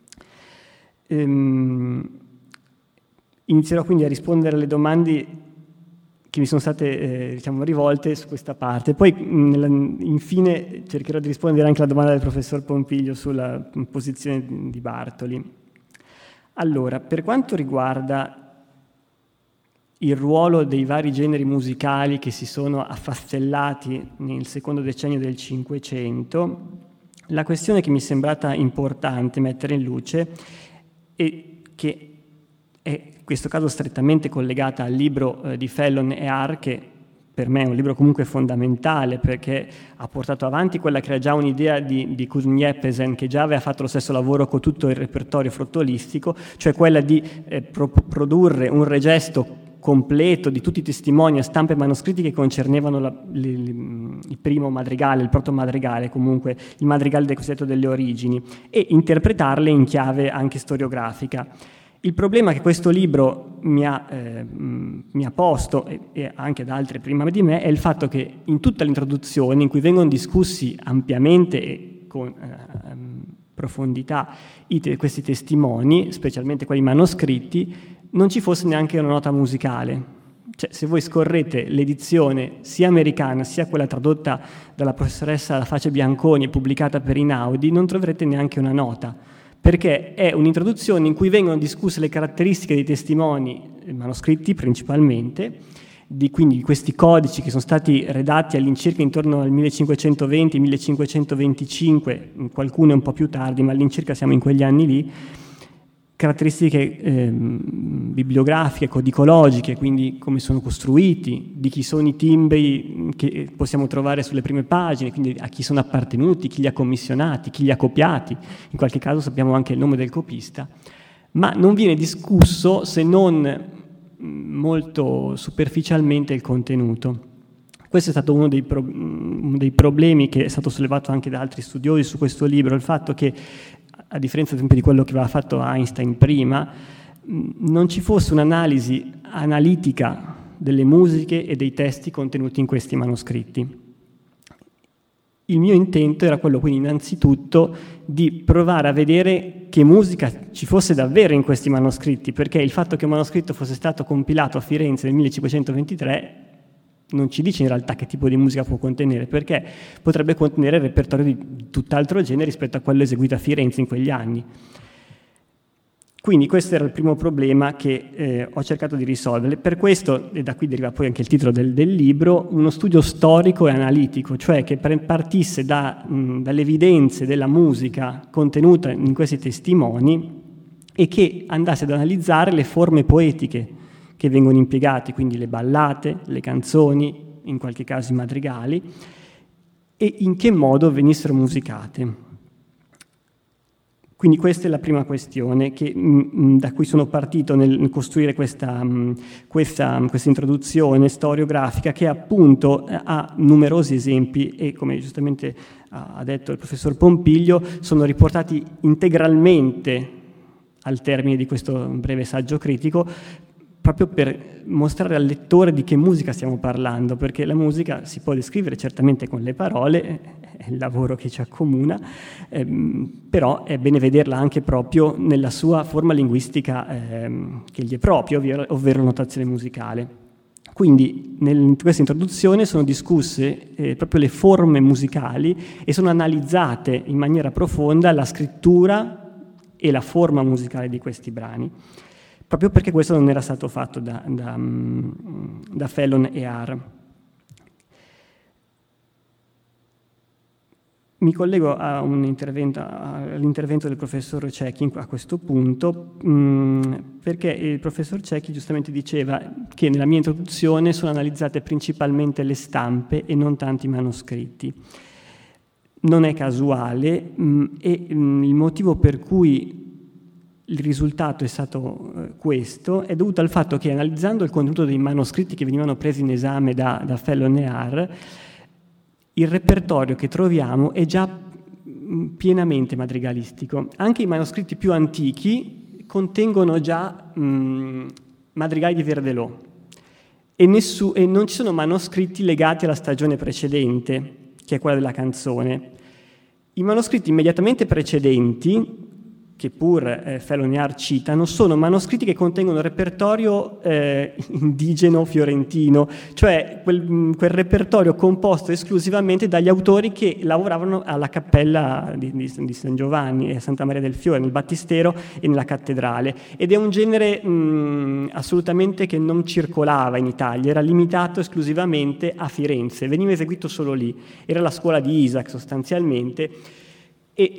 Inizierò quindi a rispondere alle domande che mi sono state rivolte su questa parte. Poi infine cercherò di rispondere anche alla domanda del professor Pompiglio sulla posizione di Bartoli. Allora, per quanto riguarda il ruolo dei vari generi musicali che si sono affastellati nel secondo decennio del Cinquecento, la questione che mi è sembrata importante mettere in luce e che è in questo caso strettamente collegata al libro di Fellon e Haar, che per me è un libro comunque fondamentale perché ha portato avanti quella che era già un'idea di Knud Jeppesen, che già aveva fatto lo stesso lavoro con tutto il repertorio frottolistico, cioè quella di produrre un regesto completo di tutti i testimoni a stampe e manoscritti che concernevano il primo madrigale, il proto-madrigale, comunque il madrigale del cosiddetto delle origini, e interpretarle in chiave anche storiografica. Il problema che questo libro mi ha posto, e anche ad altri prima di me, è il fatto che in tutta l'introduzione, in cui vengono discussi ampiamente e con profondità questi testimoni, specialmente quelli manoscritti, non ci fosse neanche una nota musicale. Cioè, se voi scorrete l'edizione sia americana sia quella tradotta dalla professoressa Laface Bianconi e pubblicata per Inaudi, non troverete neanche una nota, perché è un'introduzione in cui vengono discusse le caratteristiche dei testimoni manoscritti principalmente, quindi questi codici che sono stati redatti all'incirca intorno al 1520-1525, qualcuno è un po' più tardi, ma all'incirca siamo in quegli anni lì, caratteristiche bibliografiche, codicologiche, quindi come sono costruiti, di chi sono i timbri che possiamo trovare sulle prime pagine, quindi a chi sono appartenuti, chi li ha commissionati, chi li ha copiati, in qualche caso sappiamo anche il nome del copista, ma non viene discusso, se non molto superficialmente, il contenuto. Questo è stato uno dei problemi che è stato sollevato anche da altri studiosi su questo libro, il fatto che, a differenza ad esempio di quello che aveva fatto Einstein prima, non ci fosse un'analisi analitica delle musiche e dei testi contenuti in questi manoscritti. Il mio intento era quello, quindi, innanzitutto di provare a vedere che musica ci fosse davvero in questi manoscritti, perché il fatto che un manoscritto fosse stato compilato a Firenze nel 1523 non ci dice in realtà che tipo di musica può contenere, perché potrebbe contenere il repertorio di tutt'altro genere rispetto a quello eseguito a Firenze in quegli anni. Quindi questo era il primo problema che ho cercato di risolvere. Per questo, e da qui deriva poi anche il titolo del libro, uno studio storico e analitico, cioè che partisse dalle evidenze della musica contenuta in questi testimoni e che andasse ad analizzare le forme poetiche che vengono impiegate, quindi le ballate, le canzoni, in qualche caso i madrigali, e in che modo venissero musicate. Quindi questa è la prima questione da cui sono partito nel costruire questa introduzione storiografica, che appunto ha numerosi esempi e, come giustamente ha detto il professor Pompiglio, sono riportati integralmente al termine di questo breve saggio critico, proprio per mostrare al lettore di che musica stiamo parlando, perché la musica si può descrivere certamente con le parole, è il lavoro che ci accomuna, però è bene vederla anche proprio nella sua forma linguistica che gli è propria, ovvero la notazione musicale. Quindi in questa introduzione sono discusse proprio le forme musicali e sono analizzate in maniera profonda la scrittura e la forma musicale di questi brani, proprio perché questo non era stato fatto da Fellon e Haar. Mi collego all'intervento del professor Cecchi a questo punto, perché il professor Cecchi giustamente diceva che nella mia introduzione sono analizzate principalmente le stampe e non tanto i manoscritti. Non è casuale, e il motivo per cui il risultato è stato questo è dovuto al fatto che, analizzando il contenuto dei manoscritti che venivano presi in esame da Fellon e Haar, il repertorio che troviamo è già pienamente madrigalistico. Anche i manoscritti più antichi contengono già madrigali di Verdelò e non ci sono manoscritti legati alla stagione precedente, che è quella della canzone. I manoscritti immediatamente precedenti, che pur Fellon e Haar citano, sono manoscritti che contengono repertorio indigeno fiorentino, cioè quel repertorio composto esclusivamente dagli autori che lavoravano alla cappella di San Giovanni e Santa Maria del Fiore, nel battistero e nella cattedrale, ed è un genere assolutamente che non circolava in Italia, era limitato esclusivamente a Firenze, veniva eseguito solo lì, era la scuola di Isaac sostanzialmente, e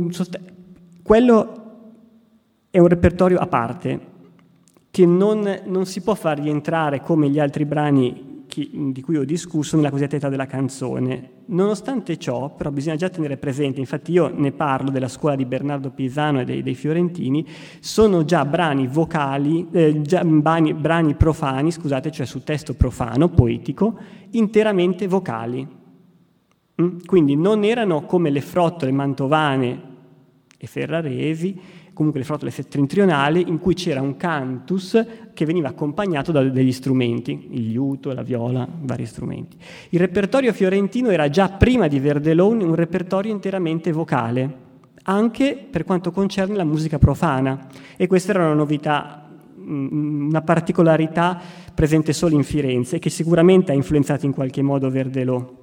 quello è un repertorio a parte, che non si può far rientrare, come gli altri brani di cui ho discusso, nella cosiddetta età della canzone. Nonostante ciò, però, bisogna già tenere presente, infatti io ne parlo della scuola di Bernardo Pisano e dei fiorentini, sono già brani vocali, brani profani, scusate, cioè su testo profano, poetico, interamente vocali. Quindi non erano come le frottole mantovane e ferraresi, comunque le frottole settentrionali, in cui c'era un cantus che veniva accompagnato da degli strumenti, il liuto, la viola, vari strumenti. Il repertorio fiorentino era già prima di Verdelò un repertorio interamente vocale, anche per quanto concerne la musica profana, e questa era una novità, una particolarità presente solo in Firenze, che sicuramente ha influenzato in qualche modo Verdelò,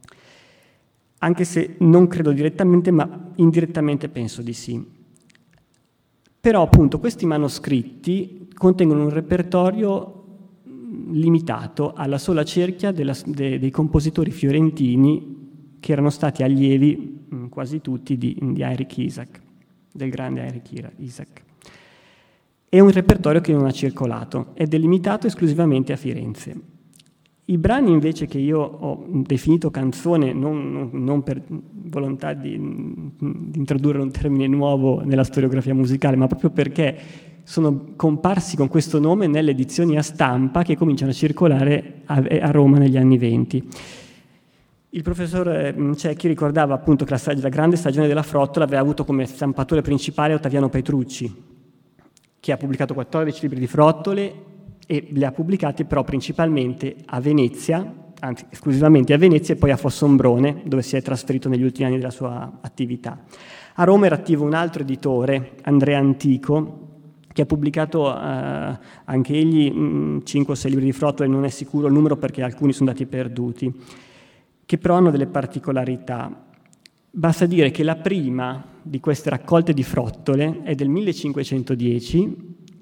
anche se non credo direttamente, ma indirettamente penso di sì. Però appunto questi manoscritti contengono un repertorio limitato alla sola cerchia dei compositori fiorentini che erano stati allievi, quasi tutti, di Heinrich Isaac, del grande Heinrich Isaac. È un repertorio che non ha circolato ed è limitato esclusivamente a Firenze. I brani invece che io ho definito canzone, non per volontà di introdurre un termine nuovo nella storiografia musicale, ma proprio perché sono comparsi con questo nome nelle edizioni a stampa che cominciano a circolare a Roma negli anni '20. Il professor Cecchi ricordava appunto che la grande stagione della frottola aveva avuto come stampatore principale Ottaviano Petrucci, che ha pubblicato 14 libri di frottole e le ha pubblicati però principalmente a Venezia, anzi esclusivamente a Venezia e poi a Fossombrone, dove si è trasferito negli ultimi anni della sua attività. A Roma era attivo un altro editore, Andrea Antico, che ha pubblicato anche egli 5 o 6 libri di frottole, non è sicuro il numero perché alcuni sono andati perduti, che però hanno delle particolarità. Basta dire che la prima di queste raccolte di frottole è del 1510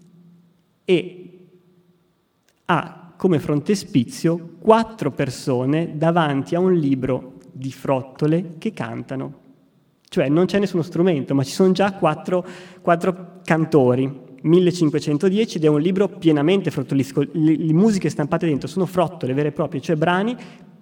e ha come frontespizio 4 persone davanti a un libro di frottole che cantano. Cioè non c'è nessuno strumento, ma ci sono già 4 cantori. 1510 ed è un libro pienamente frottolesco. Le musiche stampate dentro sono frottole vere e proprie, cioè brani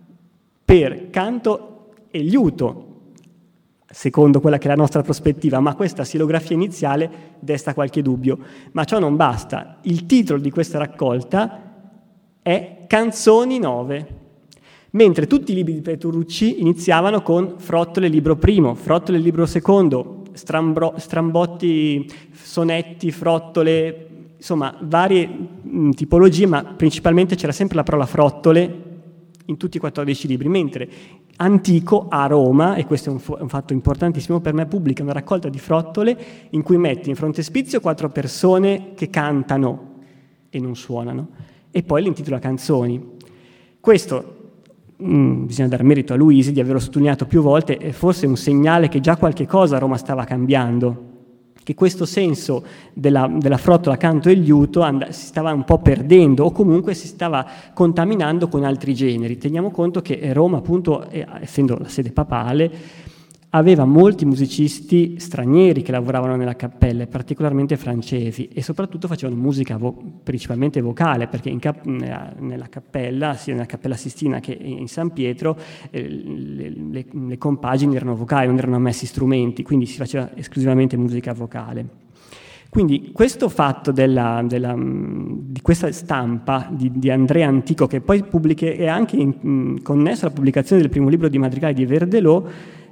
per canto e liuto, secondo quella che è la nostra prospettiva, ma questa silografia iniziale desta qualche dubbio. Ma ciò non basta. Il titolo di questa raccolta è Canzoni 9, mentre tutti i libri di Petrucci iniziavano con Frottole libro primo, Frottole libro secondo, Strambotti, sonetti, frottole, insomma varie tipologie, ma principalmente c'era sempre la parola frottole in tutti i 14 libri, mentre Antico a Roma, e questo è un fatto importantissimo per me, pubblica una raccolta di frottole in cui mette in frontespizio 4 persone che cantano e non suonano, e poi le intitola Canzoni. Questo bisogna dare merito a Luisi di averlo sottolineato più volte, è forse un segnale che già qualche cosa a Roma stava cambiando, che questo senso della frottola, canto e liuto si stava un po' perdendo o comunque si stava contaminando con altri generi. Teniamo conto che Roma, appunto, essendo la sede papale, aveva molti musicisti stranieri che lavoravano nella cappella, particolarmente francesi, e soprattutto facevano musica principalmente vocale, perché nella cappella, sia nella Cappella Sistina che in San Pietro, le compagini erano vocali, non erano ammessi strumenti, quindi si faceva esclusivamente musica vocale. Quindi questo fatto di questa stampa di Andrea Antico, che poi è anche connesso alla pubblicazione del primo libro di madrigali di Verdelò,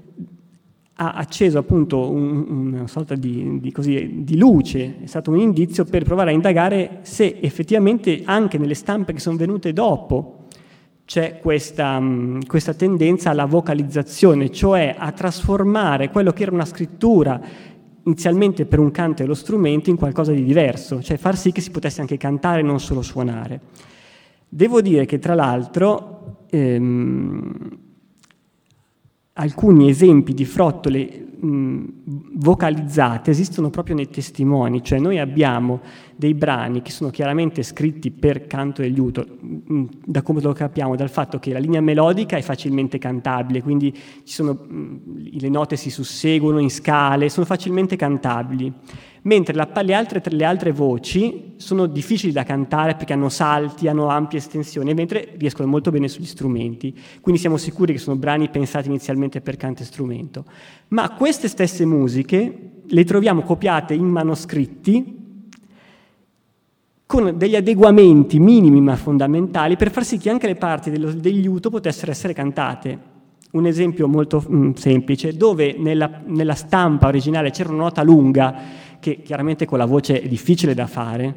ha acceso appunto una sorta di luce, è stato un indizio per provare a indagare se effettivamente anche nelle stampe che sono venute dopo c'è questa tendenza alla vocalizzazione, cioè a trasformare quello che era una scrittura inizialmente per un canto e lo strumento in qualcosa di diverso, cioè far sì che si potesse anche cantare e non solo suonare. Devo dire che tra l'altro alcuni esempi di frottole vocalizzate esistono proprio nei testimoni, cioè noi abbiamo dei brani che sono chiaramente scritti per canto e liuto, da come lo capiamo dal fatto che la linea melodica è facilmente cantabile, quindi le note si susseguono in scale, sono facilmente cantabili, mentre le altre voci sono difficili da cantare perché hanno salti, hanno ampie estensioni, mentre riescono molto bene sugli strumenti. Quindi siamo sicuri che sono brani pensati inizialmente per canto e strumento. Ma queste stesse musiche le troviamo copiate in manoscritti con degli adeguamenti minimi ma fondamentali per far sì che anche le parti del liuto potessero essere cantate. Un esempio molto semplice, dove nella stampa originale c'era una nota lunga, che chiaramente con la voce è difficile da fare,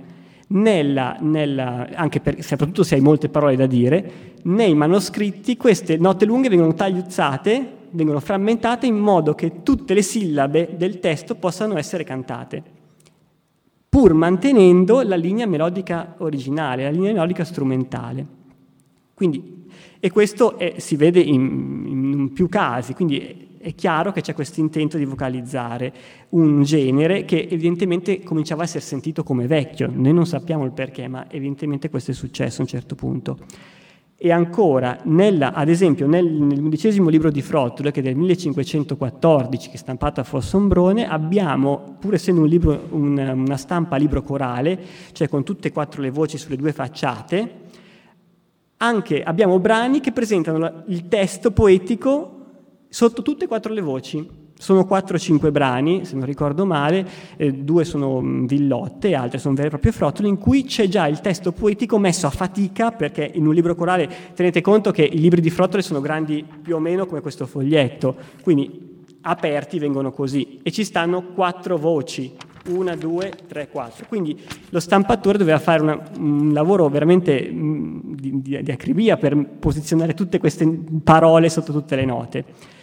anche soprattutto se hai molte parole da dire, nei manoscritti queste note lunghe vengono tagliuzzate, vengono frammentate in modo che tutte le sillabe del testo possano essere cantate, pur mantenendo la linea melodica originale, la linea melodica strumentale. Quindi, e questo si vede in più casi, quindi è chiaro che c'è questo intento di vocalizzare un genere che evidentemente cominciava a essere sentito come vecchio. Noi non sappiamo il perché, ma evidentemente questo è successo a un certo punto. E ancora, ad esempio, nell'11° libro di Frottole, che è del 1514, che è stampato a Fossombrone, abbiamo, pur essendo un libro, una stampa a libro corale, cioè con tutte e 4 le voci sulle 2 facciate, anche abbiamo brani che presentano il testo poetico sotto tutte e 4 le voci. Sono 4 o 5 brani, se non ricordo male, 2 sono villotte, altre sono vere e proprie frottole, in cui c'è già il testo poetico messo a fatica, perché in un libro corale tenete conto che i libri di Frottole sono grandi più o meno come questo foglietto, quindi aperti vengono così, e ci stanno 4 voci, 1, 2, 3, 4. Quindi lo stampatore doveva fare un lavoro veramente di acribia per posizionare tutte queste parole sotto tutte le note.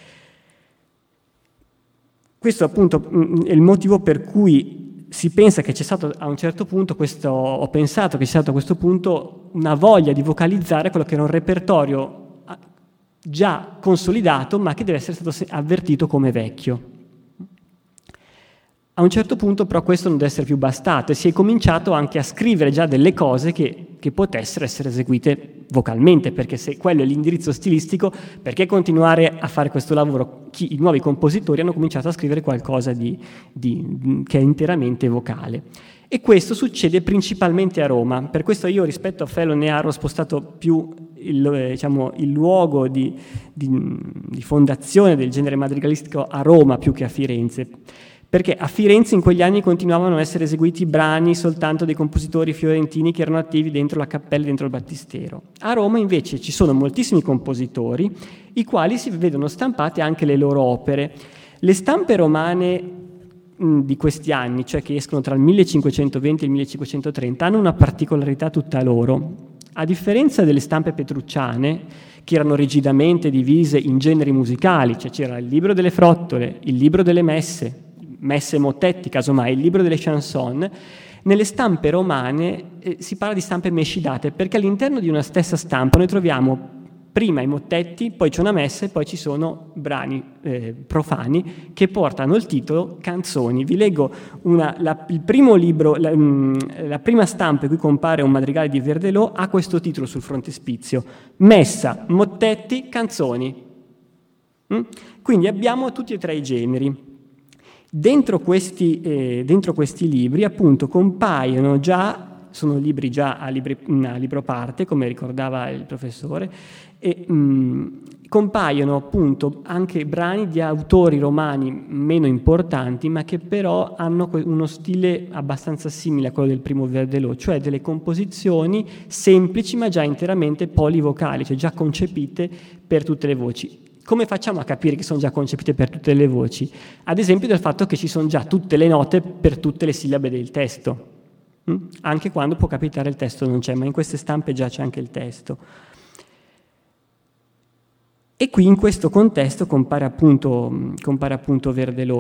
Questo appunto è il motivo per cui si pensa che c'è stato a un certo punto ho pensato che c'è stato a questo punto una voglia di vocalizzare quello che era un repertorio già consolidato, ma che deve essere stato avvertito come vecchio. A un certo punto però questo non deve essere più bastato e si è cominciato anche a scrivere già delle cose che potessero essere eseguite vocalmente, perché se quello è l'indirizzo stilistico, perché continuare a fare questo lavoro? I nuovi compositori hanno cominciato a scrivere qualcosa che è interamente vocale. E questo succede principalmente a Roma. Per questo io rispetto a Fellow Near ho spostato più il luogo di fondazione del genere madrigalistico a Roma più che a Firenze. Perché a Firenze in quegli anni continuavano a essere eseguiti brani soltanto dei compositori fiorentini che erano attivi dentro la cappella, dentro il battistero. A Roma invece ci sono moltissimi compositori, i quali si vedono stampate anche le loro opere. Le stampe romane di questi anni, cioè che escono tra il 1520 e il 1530, hanno una particolarità tutta loro. A differenza delle stampe petrucciane, che erano rigidamente divise in generi musicali, cioè c'era il libro delle frottole, il libro delle messe e mottetti, casomai, il libro delle chanson, nelle stampe romane si parla di stampe mescidate, perché all'interno di una stessa stampa noi troviamo prima i mottetti, poi c'è una messa e poi ci sono brani profani che portano il titolo canzoni. Vi leggo il primo libro, la prima stampa in cui compare un madrigale di Verdelò ha questo titolo sul frontespizio: Messa, mottetti, canzoni. Quindi abbiamo tutti e 3 i generi. Dentro questi libri appunto compaiono già, sono libri già a libro parte, come ricordava il professore, e compaiono appunto anche brani di autori romani meno importanti, ma che però hanno uno stile abbastanza simile a quello del primo Verdelò, cioè delle composizioni semplici ma già interamente polivocali, cioè già concepite per tutte le voci. Come facciamo a capire che sono già concepite per tutte le voci? Ad esempio del fatto che ci sono già tutte le note per tutte le sillabe del testo, anche quando può capitare il testo non c'è, ma in queste stampe già c'è anche il testo. E qui in questo contesto compare appunto Verdelò.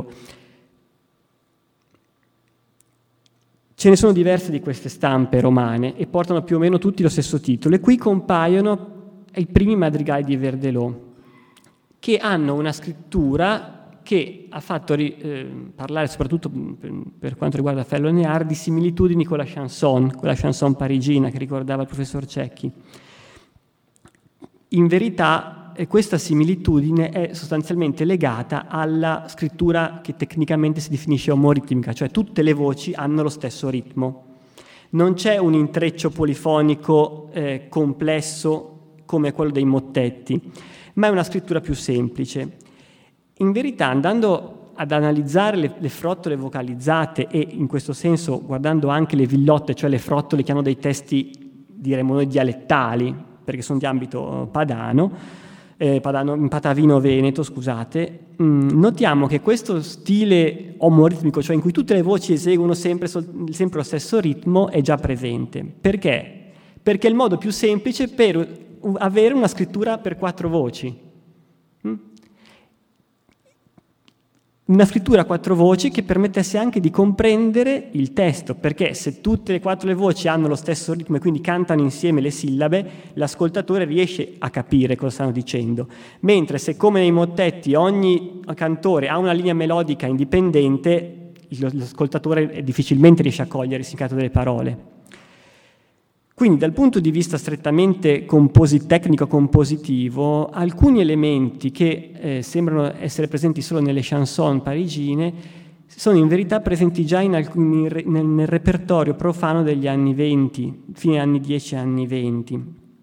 Ce ne sono diverse di queste stampe romane e portano più o meno tutti lo stesso titolo, e qui compaiono i primi madrigali di Verdelò, che hanno una scrittura che ha fatto parlare soprattutto per quanto riguarda Fellow Near di similitudini con la chanson parigina che ricordava il professor Cecchi. In verità questa similitudine è sostanzialmente legata alla scrittura che tecnicamente si definisce omoritmica, cioè tutte le voci hanno lo stesso ritmo. Non c'è un intreccio polifonico complesso come quello dei mottetti, ma è una scrittura più semplice. In verità, andando ad analizzare le frottole vocalizzate e in questo senso guardando anche le villotte, cioè le frottole che hanno dei testi, diremmo noi, dialettali, perché sono di ambito patavino-veneto, scusate, notiamo che questo stile omoritmico, cioè in cui tutte le voci eseguono sempre lo stesso ritmo, è già presente. Perché? Perché è il modo più semplice per avere una scrittura per 4 voci. una scrittura a 4 voci che permettesse anche di comprendere il testo, perché se tutte e 4 le voci hanno lo stesso ritmo e quindi cantano insieme le sillabe, l'ascoltatore riesce a capire cosa stanno dicendo, mentre se, come nei mottetti, ogni cantore ha una linea melodica indipendente, l'ascoltatore difficilmente riesce a cogliere il significato delle parole. Quindi dal punto di vista strettamente tecnico-compositivo, alcuni elementi che sembrano essere presenti solo nelle chanson parigine sono in verità presenti già nel repertorio profano degli anni 20, fine anni 10 e anni 20.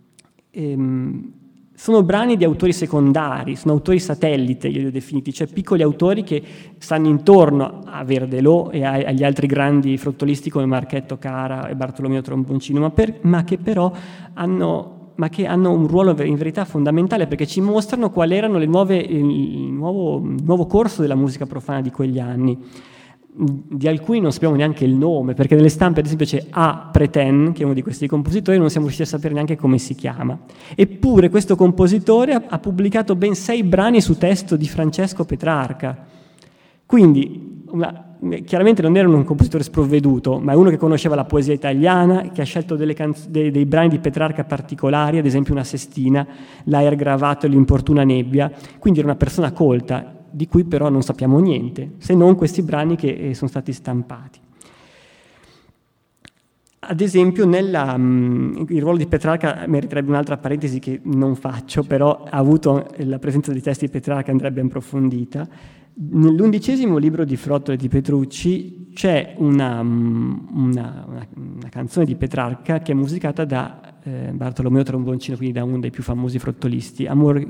Sono brani di autori secondari, sono autori satellite, io li ho definiti, cioè piccoli autori che stanno intorno a Verdelò e agli altri grandi fruttolisti come Marchetto Cara e Bartolomeo Tromboncino, ma che però hanno un ruolo in verità fondamentale, perché ci mostrano quali erano il nuovo corso della musica profana di quegli anni. Di alcuni non sappiamo neanche il nome, perché nelle stampe ad esempio c'è A. Preten, che è uno di questi compositori, non siamo riusciti a sapere neanche come si chiama. Eppure questo compositore ha pubblicato ben 6 brani su testo di Francesco Petrarca. Quindi chiaramente non era un compositore sprovveduto, ma è uno che conosceva la poesia italiana, che ha scelto dei brani di Petrarca particolari, ad esempio una sestina, L'aer gravato e l'importuna nebbia, quindi era una persona colta, di cui però non sappiamo niente, se non questi brani che sono stati stampati. Ad esempio, il ruolo di Petrarca meriterebbe un'altra parentesi che non faccio, però ha avuto la presenza dei testi di Petrarca, andrebbe approfondita. Nell'11° libro di Frottole di Petrucci c'è una canzone di Petrarca che è musicata da Bartolomeo Tromboncino, quindi da uno dei più famosi frottolisti,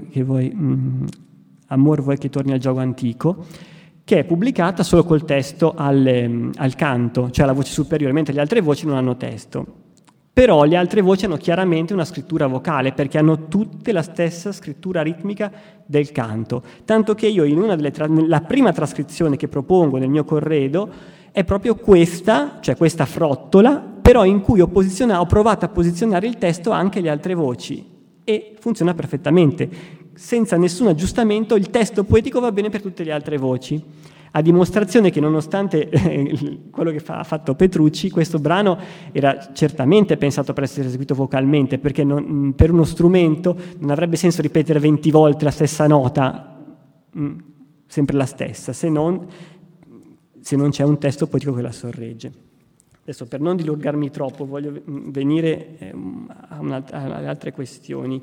Amor vuoi che torni al gioco antico, che è pubblicata solo col testo al canto, cioè alla voce superiore, mentre le altre voci non hanno testo. Però le altre voci hanno chiaramente una scrittura vocale, perché hanno tutte la stessa scrittura ritmica del canto. Tanto che io la prima trascrizione che propongo nel mio corredo è proprio questa, cioè questa frottola, però in cui ho provato a posizionare il testo anche le altre voci, e funziona perfettamente. Senza nessun aggiustamento il testo poetico va bene per tutte le altre voci, a dimostrazione che nonostante quello che ha fatto Petrucci, questo brano era certamente pensato per essere eseguito vocalmente, perché per uno strumento non avrebbe senso ripetere 20 volte la stessa nota, sempre la stessa, se non c'è un testo poetico che la sorregge. Adesso, per non dilungarmi troppo, voglio venire alle altre questioni.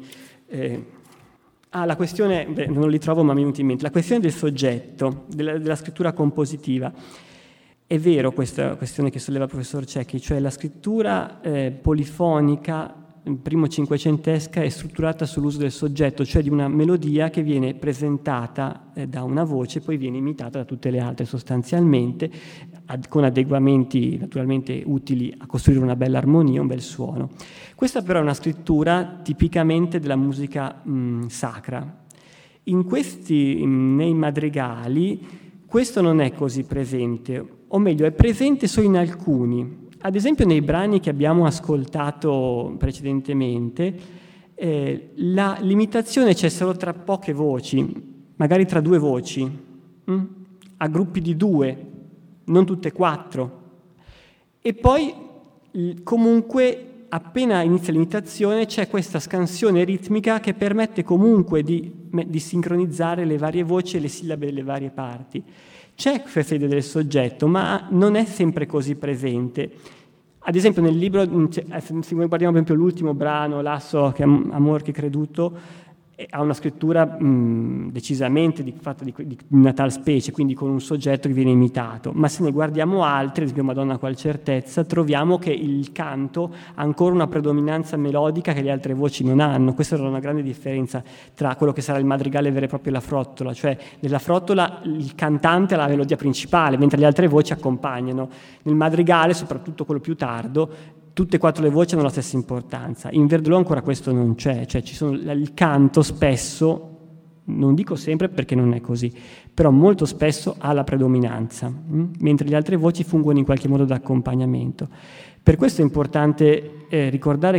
La questione, non li trovo ma mi è venuta in mente, la questione del soggetto, della scrittura compositiva. È vero questa questione che solleva il professor Cecchi, cioè la scrittura polifonica, primo cinquecentesca, è strutturata sull'uso del soggetto, cioè di una melodia che viene presentata da una voce e poi viene imitata da tutte le altre sostanzialmente, con adeguamenti naturalmente utili a costruire una bella armonia, un bel suono. Questa però è una scrittura tipicamente della musica sacra. Nei madrigali questo non è così presente, o meglio è presente solo in alcuni. Ad esempio nei brani che abbiamo ascoltato precedentemente, l'imitazione c'è solo tra poche voci, magari tra 2 voci, a gruppi di 2, non tutte e 4. E poi comunque appena inizia l'imitazione c'è questa scansione ritmica che permette comunque di sincronizzare le varie voci e le sillabe delle varie parti. C'è questa idea del soggetto, ma non è sempre così presente. Ad esempio nel libro, se guardiamo per esempio l'ultimo brano, Lasso che Amor che creduto, ha una scrittura decisamente fatta di una tal specie, quindi con un soggetto che viene imitato. Ma se ne guardiamo altri, ad esempio Madonna qual certezza, troviamo che il canto ha ancora una predominanza melodica che le altre voci non hanno. Questa era una grande differenza tra quello che sarà il madrigale vero e proprio e la frottola, cioè nella frottola il cantante ha la melodia principale, mentre le altre voci accompagnano. Nel madrigale, soprattutto quello più tardo, tutte e 4 le voci hanno la stessa importanza. In Verdelò ancora questo non c'è, cioè il canto spesso, non dico sempre perché non è così, però molto spesso ha la predominanza, mentre le altre voci fungono in qualche modo da accompagnamento. Per questo è importante ricordare che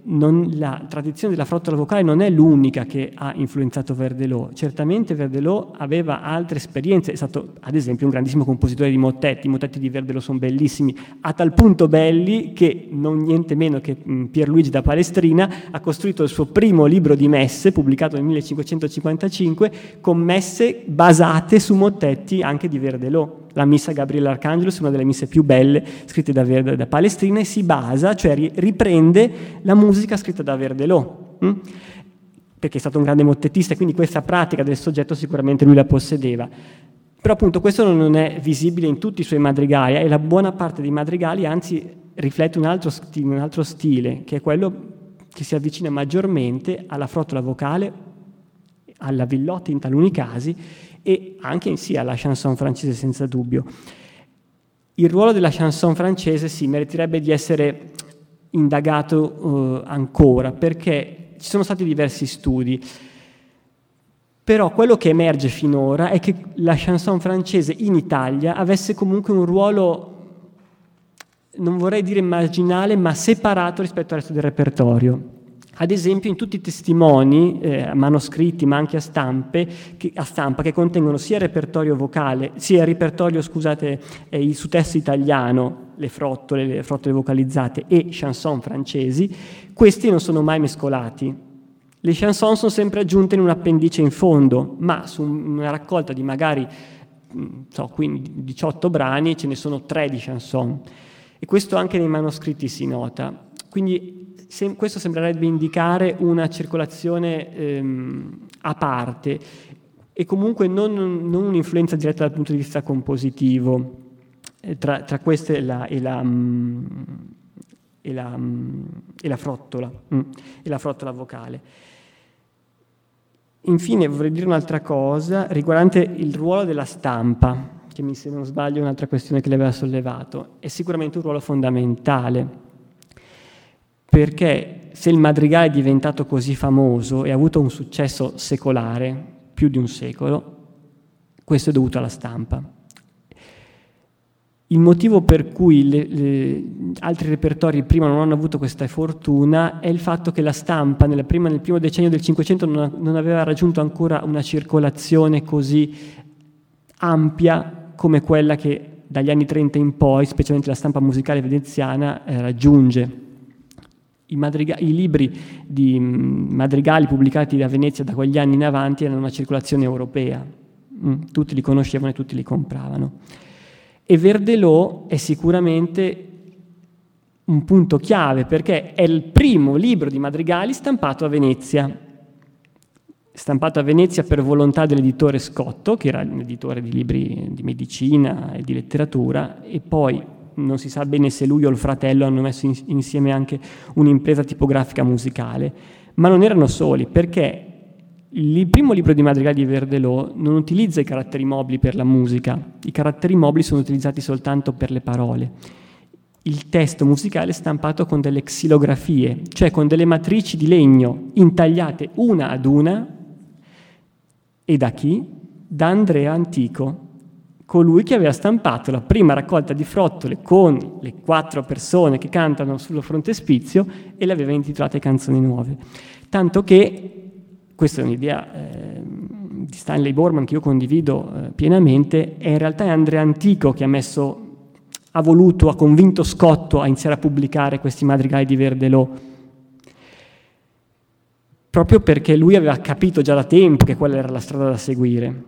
la tradizione della frottola vocale non è l'unica che ha influenzato Verdelò. Certamente Verdelò aveva altre esperienze, è stato ad esempio un grandissimo compositore di mottetti. I mottetti di Verdelò sono bellissimi, a tal punto belli che non niente meno che Pierluigi da Palestrina ha costruito il suo primo libro di messe, pubblicato nel 1555, con messe basate su mottetti anche di Verdelò. La Missa Gabriele Archangelus è una delle misse più belle scritte da Palestrina e si basa, cioè riprende la musica scritta da Verdelò, perché è stato un grande mottettista, quindi questa pratica del soggetto sicuramente lui la possedeva. Però appunto questo non è visibile in tutti i suoi madrigali, e la buona parte dei madrigali anzi riflette un altro stile, che è quello che si avvicina maggiormente alla frottola vocale, alla Villotto in taluni casi, e anche in sì alla chanson francese senza dubbio. Il ruolo della chanson francese sì meriterebbe di essere indagato ancora, perché ci sono stati diversi studi, però quello che emerge finora è che la chanson francese in Italia avesse comunque un ruolo, non vorrei dire marginale, ma separato rispetto al resto del repertorio. Ad esempio in tutti i testimoni, manoscritti ma anche a stampa, che contengono sia il repertorio vocale, sia il repertorio, su testo italiano, le frottole vocalizzate e chanson francesi, questi non sono mai mescolati. Le chanson sono sempre aggiunte in un appendice in fondo, ma su una raccolta di magari 18 brani ce ne sono 3 di chanson, e questo anche nei manoscritti si nota. Quindi questo sembrerebbe indicare una circolazione a parte e comunque non un'influenza diretta dal punto di vista compositivo tra queste e la frottola vocale. Infine vorrei dire un'altra cosa riguardante il ruolo della stampa, che se non sbaglio è un'altra questione che lei aveva sollevato. È sicuramente un ruolo fondamentale, perché se il madrigale è diventato così famoso e ha avuto un successo secolare, più di un secolo, questo è dovuto alla stampa. Il motivo per cui altri repertori prima non hanno avuto questa fortuna è il fatto che la stampa nel primo decennio del Cinquecento non aveva raggiunto ancora una circolazione così ampia come quella che dagli anni 30 in poi, specialmente la stampa musicale veneziana, raggiunge. I libri di madrigali pubblicati da Venezia da quegli anni in avanti erano una circolazione europea, tutti li conoscevano e tutti li compravano. E Verdelò è sicuramente un punto chiave, perché è il primo libro di madrigali stampato a Venezia per volontà dell'editore Scotto, che era un editore di libri di medicina e di letteratura, e poi non si sa bene se lui o il fratello hanno messo insieme anche un'impresa tipografica musicale, ma non erano soli, perché il primo libro di madrigali di Verdelò non utilizza i caratteri mobili per la musica, i caratteri mobili sono utilizzati soltanto per le parole. Il testo musicale è stampato con delle xilografie, cioè con delle matrici di legno intagliate una ad una, e da chi? Da Andrea Antico, colui che aveva stampato la prima raccolta di frottole con le 4 persone che cantano sullo frontespizio e le aveva intitolate Canzoni Nuove. Tanto che, questa è un'idea di Stanley Borman che io condivido pienamente, in realtà è Andrea Antico che ha convinto Scotto a iniziare a pubblicare questi madrigali di Verdelò, proprio perché lui aveva capito già da tempo che quella era la strada da seguire.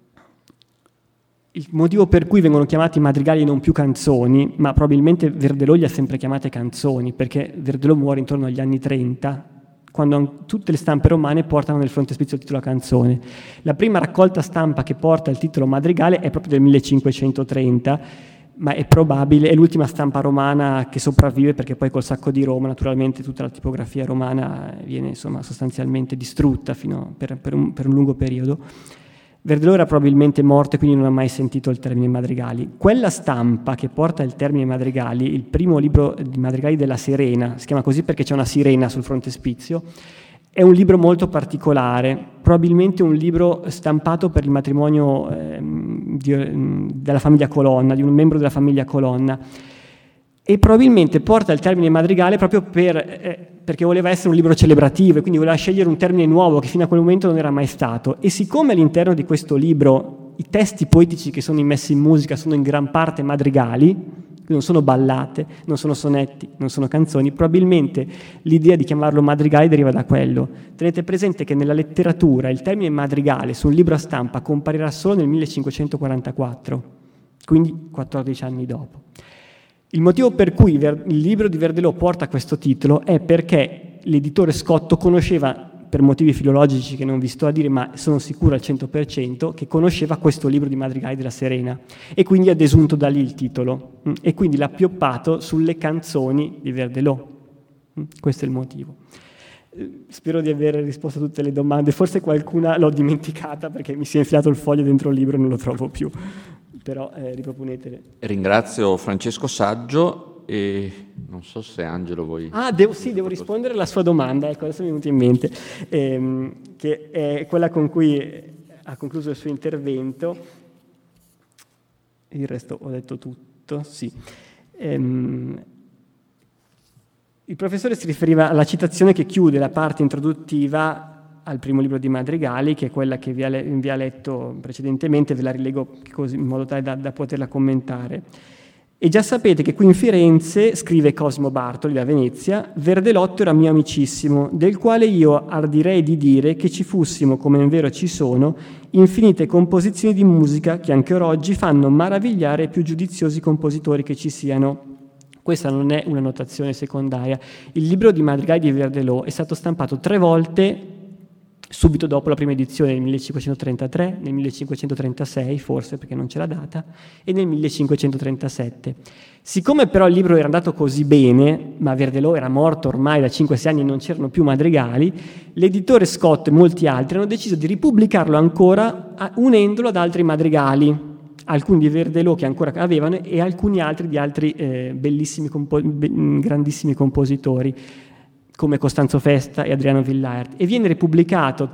Il motivo per cui vengono chiamati madrigali e non più canzoni, ma probabilmente Verdelò li ha sempre chiamate canzoni, perché Verdelò muore intorno agli anni 30, quando tutte le stampe romane portano nel frontespizio il titolo canzone. La prima raccolta stampa che porta il titolo madrigale è proprio del 1530, ma è probabile, è l'ultima stampa romana che sopravvive, perché poi col sacco di Roma naturalmente tutta la tipografia romana viene sostanzialmente distrutta per un lungo periodo. Verdelò era probabilmente morto e quindi non ha mai sentito il termine madrigali. Quella stampa che porta il termine madrigali, il primo libro di madrigali della Serena, si chiama così perché c'è una sirena sul frontespizio, è un libro molto particolare, probabilmente un libro stampato per il matrimonio della famiglia Colonna, di un membro della famiglia Colonna. e probabilmente porta il termine madrigale proprio perché voleva essere un libro celebrativo e quindi voleva scegliere un termine nuovo che fino a quel momento non era mai stato. E siccome all'interno di questo libro i testi poetici che sono immessi in musica sono in gran parte madrigali, non sono ballate, non sono sonetti, non sono canzoni, probabilmente l'idea di chiamarlo madrigale deriva da quello. Tenete presente che nella letteratura il termine madrigale su un libro a stampa comparirà solo nel 1544, quindi 14 anni dopo. Il motivo per cui il libro di Verdelò porta questo titolo è perché l'editore Scotto conosceva, per motivi filologici che non vi sto a dire, ma sono sicuro al 100%, che conosceva questo libro di madrigali della Serena e quindi ha desunto da lì il titolo e quindi l'ha pioppato sulle canzoni di Verdelò. Questo è il motivo. Spero di aver risposto a tutte le domande, forse qualcuna l'ho dimenticata perché mi si è infilato il foglio dentro il libro e non lo trovo più, però riproponetele. Ringrazio Francesco Saggio e non so se Angelo vuoi... devo rispondere alla sua domanda, ecco, adesso mi è venuto in mente, che è quella con cui ha concluso il suo intervento. Il resto ho detto tutto, sì. Il professore si riferiva alla citazione che chiude la parte introduttiva al primo libro di Madrigali, che è quella che vi ha letto precedentemente, ve la rilego così, in modo tale da poterla commentare. E già sapete che qui in Firenze, scrive Cosimo Bartoli da Venezia, Verdelotto era mio amicissimo, del quale io ardirei di dire che ci fossimo, come in vero ci sono, infinite composizioni di musica che anche oggi fanno maravigliare i più giudiziosi compositori che ci siano. Questa non è una notazione secondaria. Il libro di madrigali di Verdelò è stato stampato 3 volte subito dopo la prima edizione, nel 1533, nel 1536, forse perché non c'è la data, e nel 1537. Siccome però il libro era andato così bene, ma Verdelò era morto ormai da 5-6 anni e non c'erano più madrigali, l'editore Scotto e molti altri hanno deciso di ripubblicarlo ancora unendolo ad altri madrigali, alcuni di Verdelò che ancora avevano e alcuni altri di altri grandissimi compositori, come Costanzo Festa e Adriano Villaert, e viene ripubblicato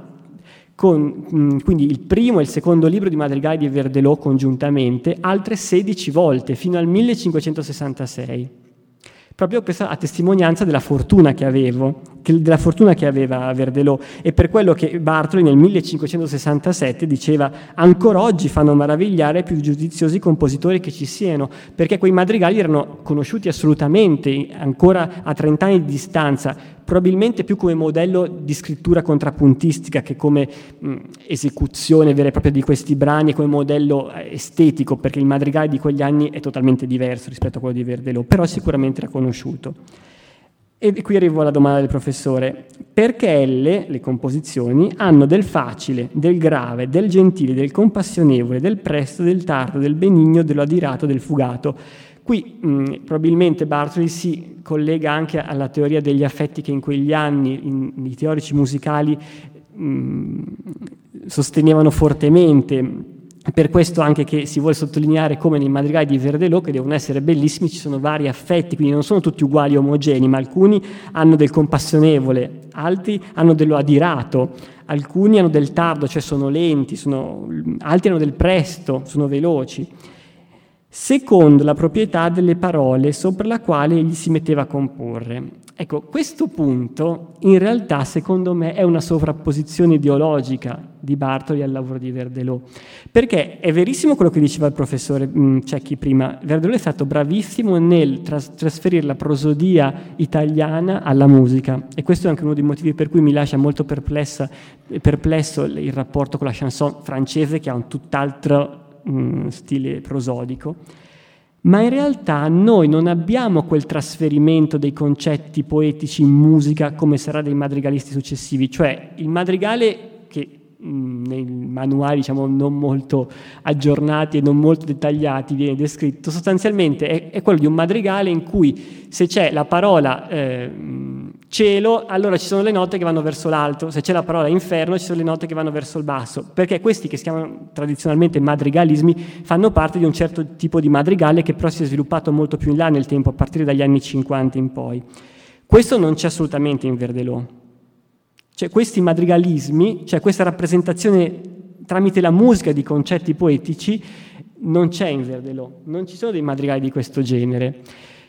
con quindi il primo e il secondo libro di madrigali di Verdelò congiuntamente altre 16 volte, fino al 1566. Proprio questa a testimonianza della fortuna che aveva Verdelò, e per quello che Bartoli nel 1567 diceva ancora oggi fanno maravigliare i più giudiziosi compositori che ci siano, perché quei madrigali erano conosciuti assolutamente ancora a 30 anni di distanza, probabilmente più come modello di scrittura contrappuntistica che come esecuzione vera e propria di questi brani, come modello estetico, perché il madrigale di quegli anni è totalmente diverso rispetto a quello di Verdelò, però sicuramente era conosciuto. E qui arrivo alla domanda del professore. Perché le composizioni, hanno del facile, del grave, del gentile, del compassionevole, del presto, del tardo, del benigno, dell'adirato, del fugato? Qui probabilmente Bartoli si collega anche alla teoria degli affetti che in quegli anni i teorici musicali sostenevano fortemente. Per questo anche che si vuole sottolineare come nei madrigali di Verdelò, che devono essere bellissimi, ci sono vari affetti, quindi non sono tutti uguali omogenei, ma alcuni hanno del compassionevole, altri hanno dello adirato, alcuni hanno del tardo, cioè sono lenti, altri hanno del presto, sono veloci, secondo la proprietà delle parole sopra la quale egli si metteva a comporre. Ecco, questo punto in realtà secondo me è una sovrapposizione ideologica di Bartoli al lavoro di Verdelò, perché è verissimo quello che diceva il professore Cecchi prima. Verdelò è stato bravissimo nel trasferire la prosodia italiana alla musica, e questo è anche uno dei motivi per cui mi lascia molto perplesso il rapporto con la chanson francese, che ha un tutt'altro stile prosodico. Ma in realtà noi non abbiamo quel trasferimento dei concetti poetici in musica come sarà dei madrigalisti successivi, cioè il madrigale che nei manuali diciamo non molto aggiornati e non molto dettagliati viene descritto sostanzialmente è quello di un madrigale in cui se c'è la parola cielo, allora ci sono le note che vanno verso l'alto, se c'è la parola inferno ci sono le note che vanno verso il basso, perché questi che si chiamano tradizionalmente madrigalismi fanno parte di un certo tipo di madrigale che però si è sviluppato molto più in là nel tempo, a partire dagli anni 50 in poi. Questo non c'è assolutamente in Verdelò. Cioè questi madrigalismi, cioè questa rappresentazione tramite la musica di concetti poetici non c'è in Verdelò, non ci sono dei madrigali di questo genere.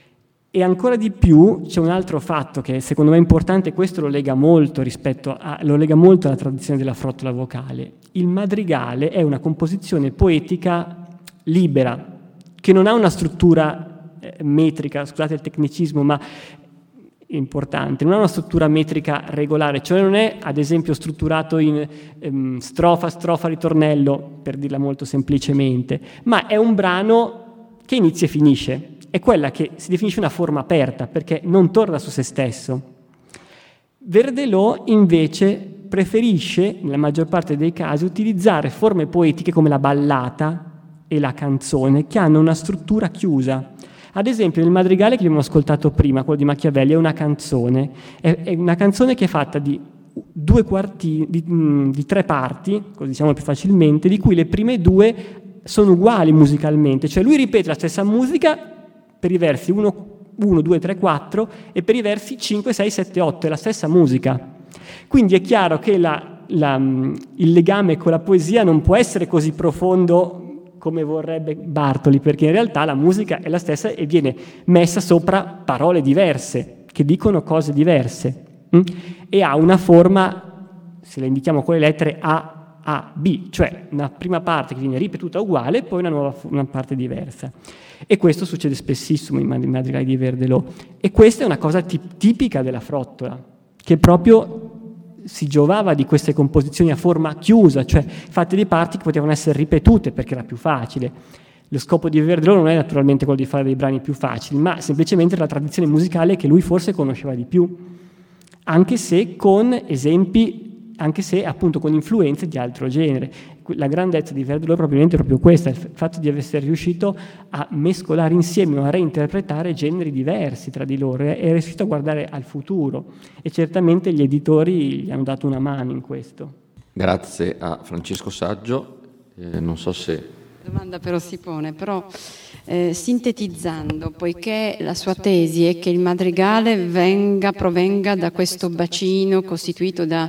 E ancora di più c'è un altro fatto che secondo me è importante, questo lo lega molto alla tradizione della frottola vocale. Il madrigale è una composizione poetica libera, che non ha una struttura metrica, scusate il tecnicismo, ma è importante, non ha una struttura metrica regolare, cioè non è ad esempio strutturato in strofa, strofa, ritornello, per dirla molto semplicemente, ma è un brano che inizia e finisce. È quella che si definisce una forma aperta, perché non torna su se stesso. Verdelò invece preferisce, nella maggior parte dei casi, utilizzare forme poetiche come la ballata e la canzone, che hanno una struttura chiusa. Ad esempio, nel madrigale che abbiamo ascoltato prima, quello di Machiavelli, è una canzone che è fatta di di 3 parti, così diciamo più facilmente, di cui le prime 2 sono uguali musicalmente, cioè lui ripete la stessa musica per i versi 1, 2, 3, 4 e per i versi 5, 6, 7, 8, è la stessa musica. Quindi è chiaro che il legame con la poesia non può essere così profondo come vorrebbe Bartoli, perché in realtà la musica è la stessa e viene messa sopra parole diverse, che dicono cose diverse, e ha una forma, se la indichiamo con le lettere A, B, cioè una prima parte che viene ripetuta uguale e poi una parte diversa. E questo succede spessissimo in madrigali di Verdelò. E questa è una cosa tipica della frottola, che proprio si giovava di queste composizioni a forma chiusa, cioè fatte di parti che potevano essere ripetute perché era più facile. Lo scopo di Verdelò non è naturalmente quello di fare dei brani più facili, ma semplicemente la tradizione musicale che lui forse conosceva di più, anche se con esempi, anche se appunto con influenze di altro genere. La grandezza di Verdelò probabilmente è proprio questa, il fatto di essere riuscito a mescolare insieme o a reinterpretare generi diversi tra di loro e è riuscito a guardare al futuro, e certamente gli editori gli hanno dato una mano in questo. Grazie a Francesco Saggio. Non so se... La domanda però si pone, però sintetizzando, poiché la sua tesi è che il madrigale provenga da questo bacino costituito da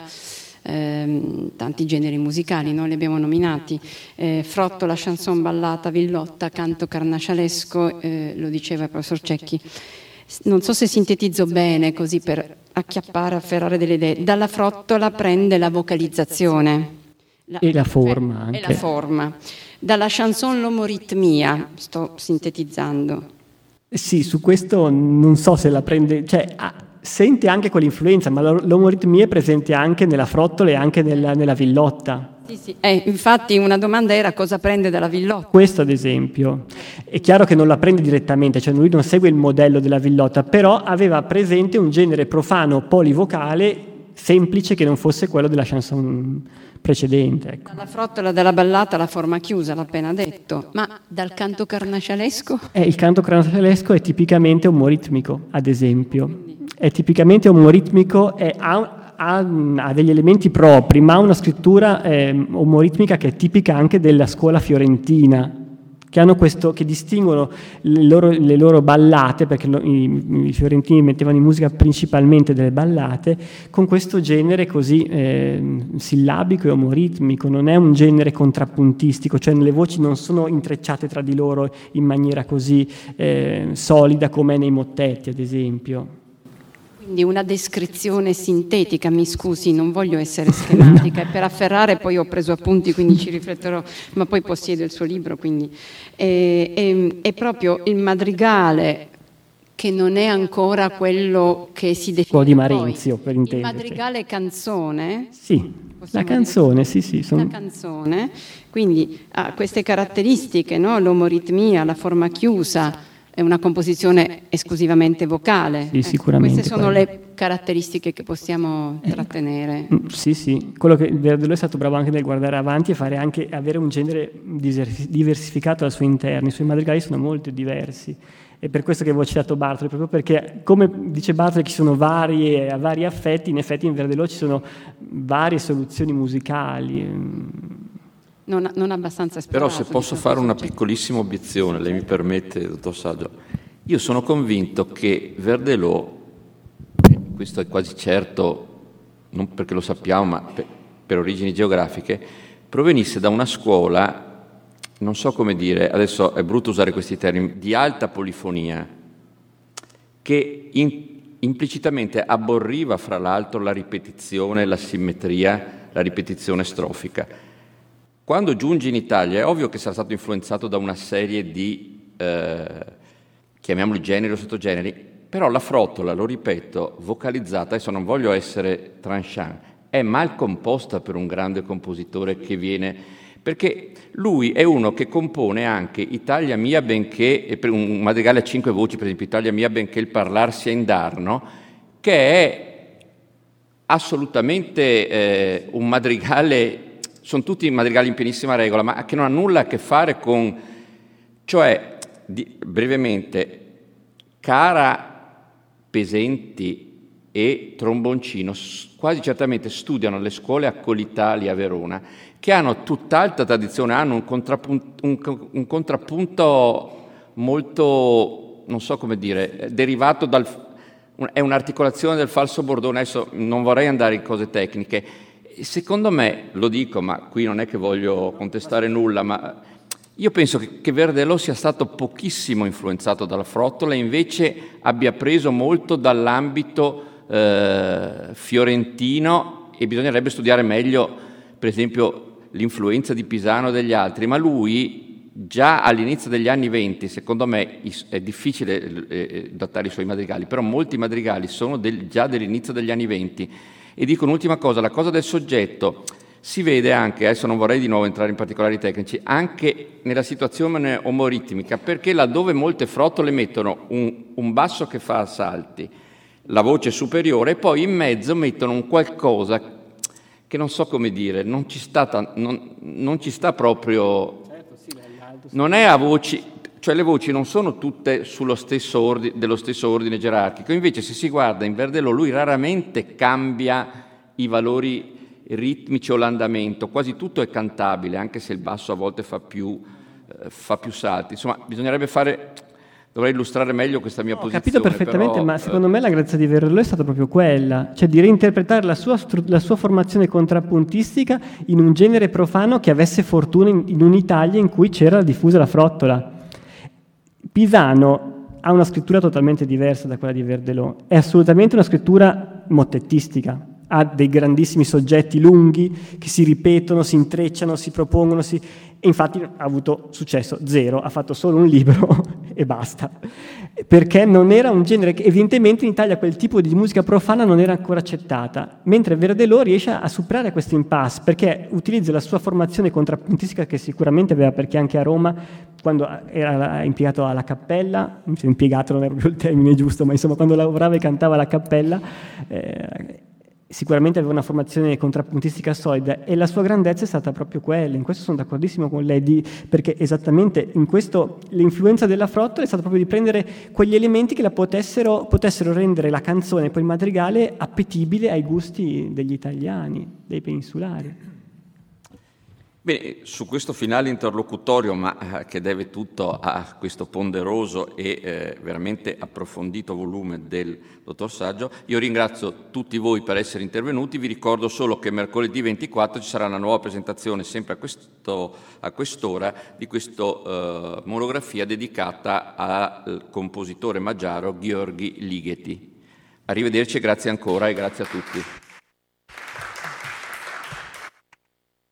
tanti generi musicali, noi li abbiamo nominati, frottola, chanson, ballata, villotta, canto carnascialesco, lo diceva il professor Cecchi. Non so se sintetizzo bene così per afferrare delle idee. Dalla frottola prende la vocalizzazione e la forma anche. E la forma. Dalla chanson l'omoritmia, sto sintetizzando. Sì, su questo non so se la prende, cioè sente anche quell'influenza, ma l'omoritmia è presente anche nella frottola e anche nella villotta. Sì. Infatti una domanda era cosa prende dalla villotta. Questo ad esempio. È chiaro che non la prende direttamente, cioè lui non segue il modello della villotta, però aveva presente un genere profano polivocale semplice che non fosse quello della chanson precedente. Ecco. Dalla frottola, dalla ballata, la forma chiusa, l'ho appena detto, ma dal canto carnascialesco? Il canto carnascialesco è tipicamente omoritmico, ad esempio. È tipicamente omoritmico, ha degli elementi propri, ma ha una scrittura omoritmica che è tipica anche della scuola fiorentina, che hanno questo, che distinguono le loro ballate, perché i fiorentini mettevano in musica principalmente delle ballate, con questo genere così sillabico e omoritmico. Non è un genere contrappuntistico, cioè le voci non sono intrecciate tra di loro in maniera così solida come nei mottetti, ad esempio. Quindi una descrizione sintetica, mi scusi, non voglio essere schematica, e per afferrare poi ho preso appunti, quindi ci rifletterò, ma poi possiedo il suo libro, quindi è proprio il madrigale che non è ancora quello che si definisce quello di Marenzio, per intenderci. Il madrigale canzone? Sì, la canzone, sì. La canzone, quindi ha queste caratteristiche, no? L'omoritmia, la forma chiusa, è una composizione esclusivamente vocale. Sì, sicuramente. Queste sono le caratteristiche che possiamo trattenere. Sì. Quello che Verdelò è stato bravo anche nel guardare avanti e fare anche avere un genere diversificato al suo interno. I suoi madrigali sono molto diversi. È per questo che avevo citato Bartoli, proprio perché, come dice Bartoli, ci sono vari affetti, in effetti in Verdelò ci sono varie soluzioni musicali. Non abbastanza esplorato. Però se posso fare una piccolissima obiezione, lei mi permette, dottor Saggio, io sono convinto che Verdelò, questo è quasi certo, non perché lo sappiamo, ma per origini geografiche, provenisse da una scuola, non so come dire, adesso è brutto usare questi termini, di alta polifonia, che implicitamente abborriva fra l'altro la ripetizione, la simmetria, la ripetizione strofica. Quando giunge in Italia è ovvio che sarà stato influenzato da una serie di, chiamiamoli generi o sottogeneri, però la frottola, lo ripeto, vocalizzata, adesso non voglio essere tranchant, è mal composta per un grande compositore che viene, perché lui è uno che compone anche Italia mia benché, per un madrigale a 5 voci, per esempio Italia mia benché il parlar sia indarno, che è assolutamente un madrigale, sono tutti madrigali in pienissima regola, ma che non ha nulla a che fare con, cioè, brevemente, Cara, Pesenti e Tromboncino quasi certamente studiano alle scuole Accolitali a Verona, che hanno tutt'altra tradizione, hanno un contrappunto molto, non so come dire, derivato è un'articolazione del falso bordone. Adesso non vorrei andare in cose tecniche. Secondo me, lo dico, ma qui non è che voglio contestare nulla, ma io penso che Verdelò sia stato pochissimo influenzato dalla frottola e invece abbia preso molto dall'ambito fiorentino, e bisognerebbe studiare meglio, per esempio, l'influenza di Pisano e degli altri, ma lui già all'inizio degli anni 20, secondo me è difficile datare i suoi madrigali, però molti madrigali sono già dell'inizio degli anni 20. E dico un'ultima cosa, la cosa del soggetto si vede anche, adesso non vorrei di nuovo entrare in particolari tecnici, anche nella situazione omoritmica, perché laddove molte frottole mettono un basso che fa salti, la voce superiore, e poi in mezzo mettono un qualcosa che non so come dire, non ci sta proprio, non è a voci, cioè le voci non sono tutte dello stesso ordine gerarchico. Invece se si guarda in Verdelò, lui raramente cambia i valori ritmici o l'andamento, quasi tutto è cantabile, anche se il basso a volte fa più salti. Insomma, dovrei illustrare meglio questa mia posizione. Ho capito perfettamente, però, ma secondo me la grazia di Verdelò è stata proprio quella, cioè di reinterpretare la sua formazione contrappuntistica in un genere profano che avesse fortuna in un'Italia in cui c'era diffusa la frottola. Pisano ha una scrittura totalmente diversa da quella di Verdelò, è assolutamente una scrittura mottettistica, ha dei grandissimi soggetti lunghi che si ripetono, si intrecciano, si propongono, e infatti ha avuto successo zero, ha fatto solo un libro e basta, perché non era un genere che evidentemente in Italia quel tipo di musica profana non era ancora accettata, mentre Verdelò riesce a superare questo impasse perché utilizza la sua formazione contrappuntistica, che sicuramente aveva, perché anche a Roma, quando era impiegato alla cappella, impiegato non è proprio il termine giusto, ma insomma quando lavorava e cantava alla cappella, sicuramente aveva una formazione contrappuntistica solida, e la sua grandezza è stata proprio quella. In questo sono d'accordissimo con lei, perché esattamente in questo l'influenza della frottola è stata proprio di prendere quegli elementi che la potessero rendere la canzone, poi il madrigale, appetibile ai gusti degli italiani, dei peninsulari. Bene, su questo finale interlocutorio, ma che deve tutto a questo ponderoso e veramente approfondito volume del dottor Saggio, io ringrazio tutti voi per essere intervenuti. Vi ricordo solo che mercoledì 24 ci sarà una nuova presentazione, sempre a quest'ora, di questa monografia dedicata al compositore magiaro Gheorghi Ligeti. Arrivederci e grazie ancora, e grazie a tutti.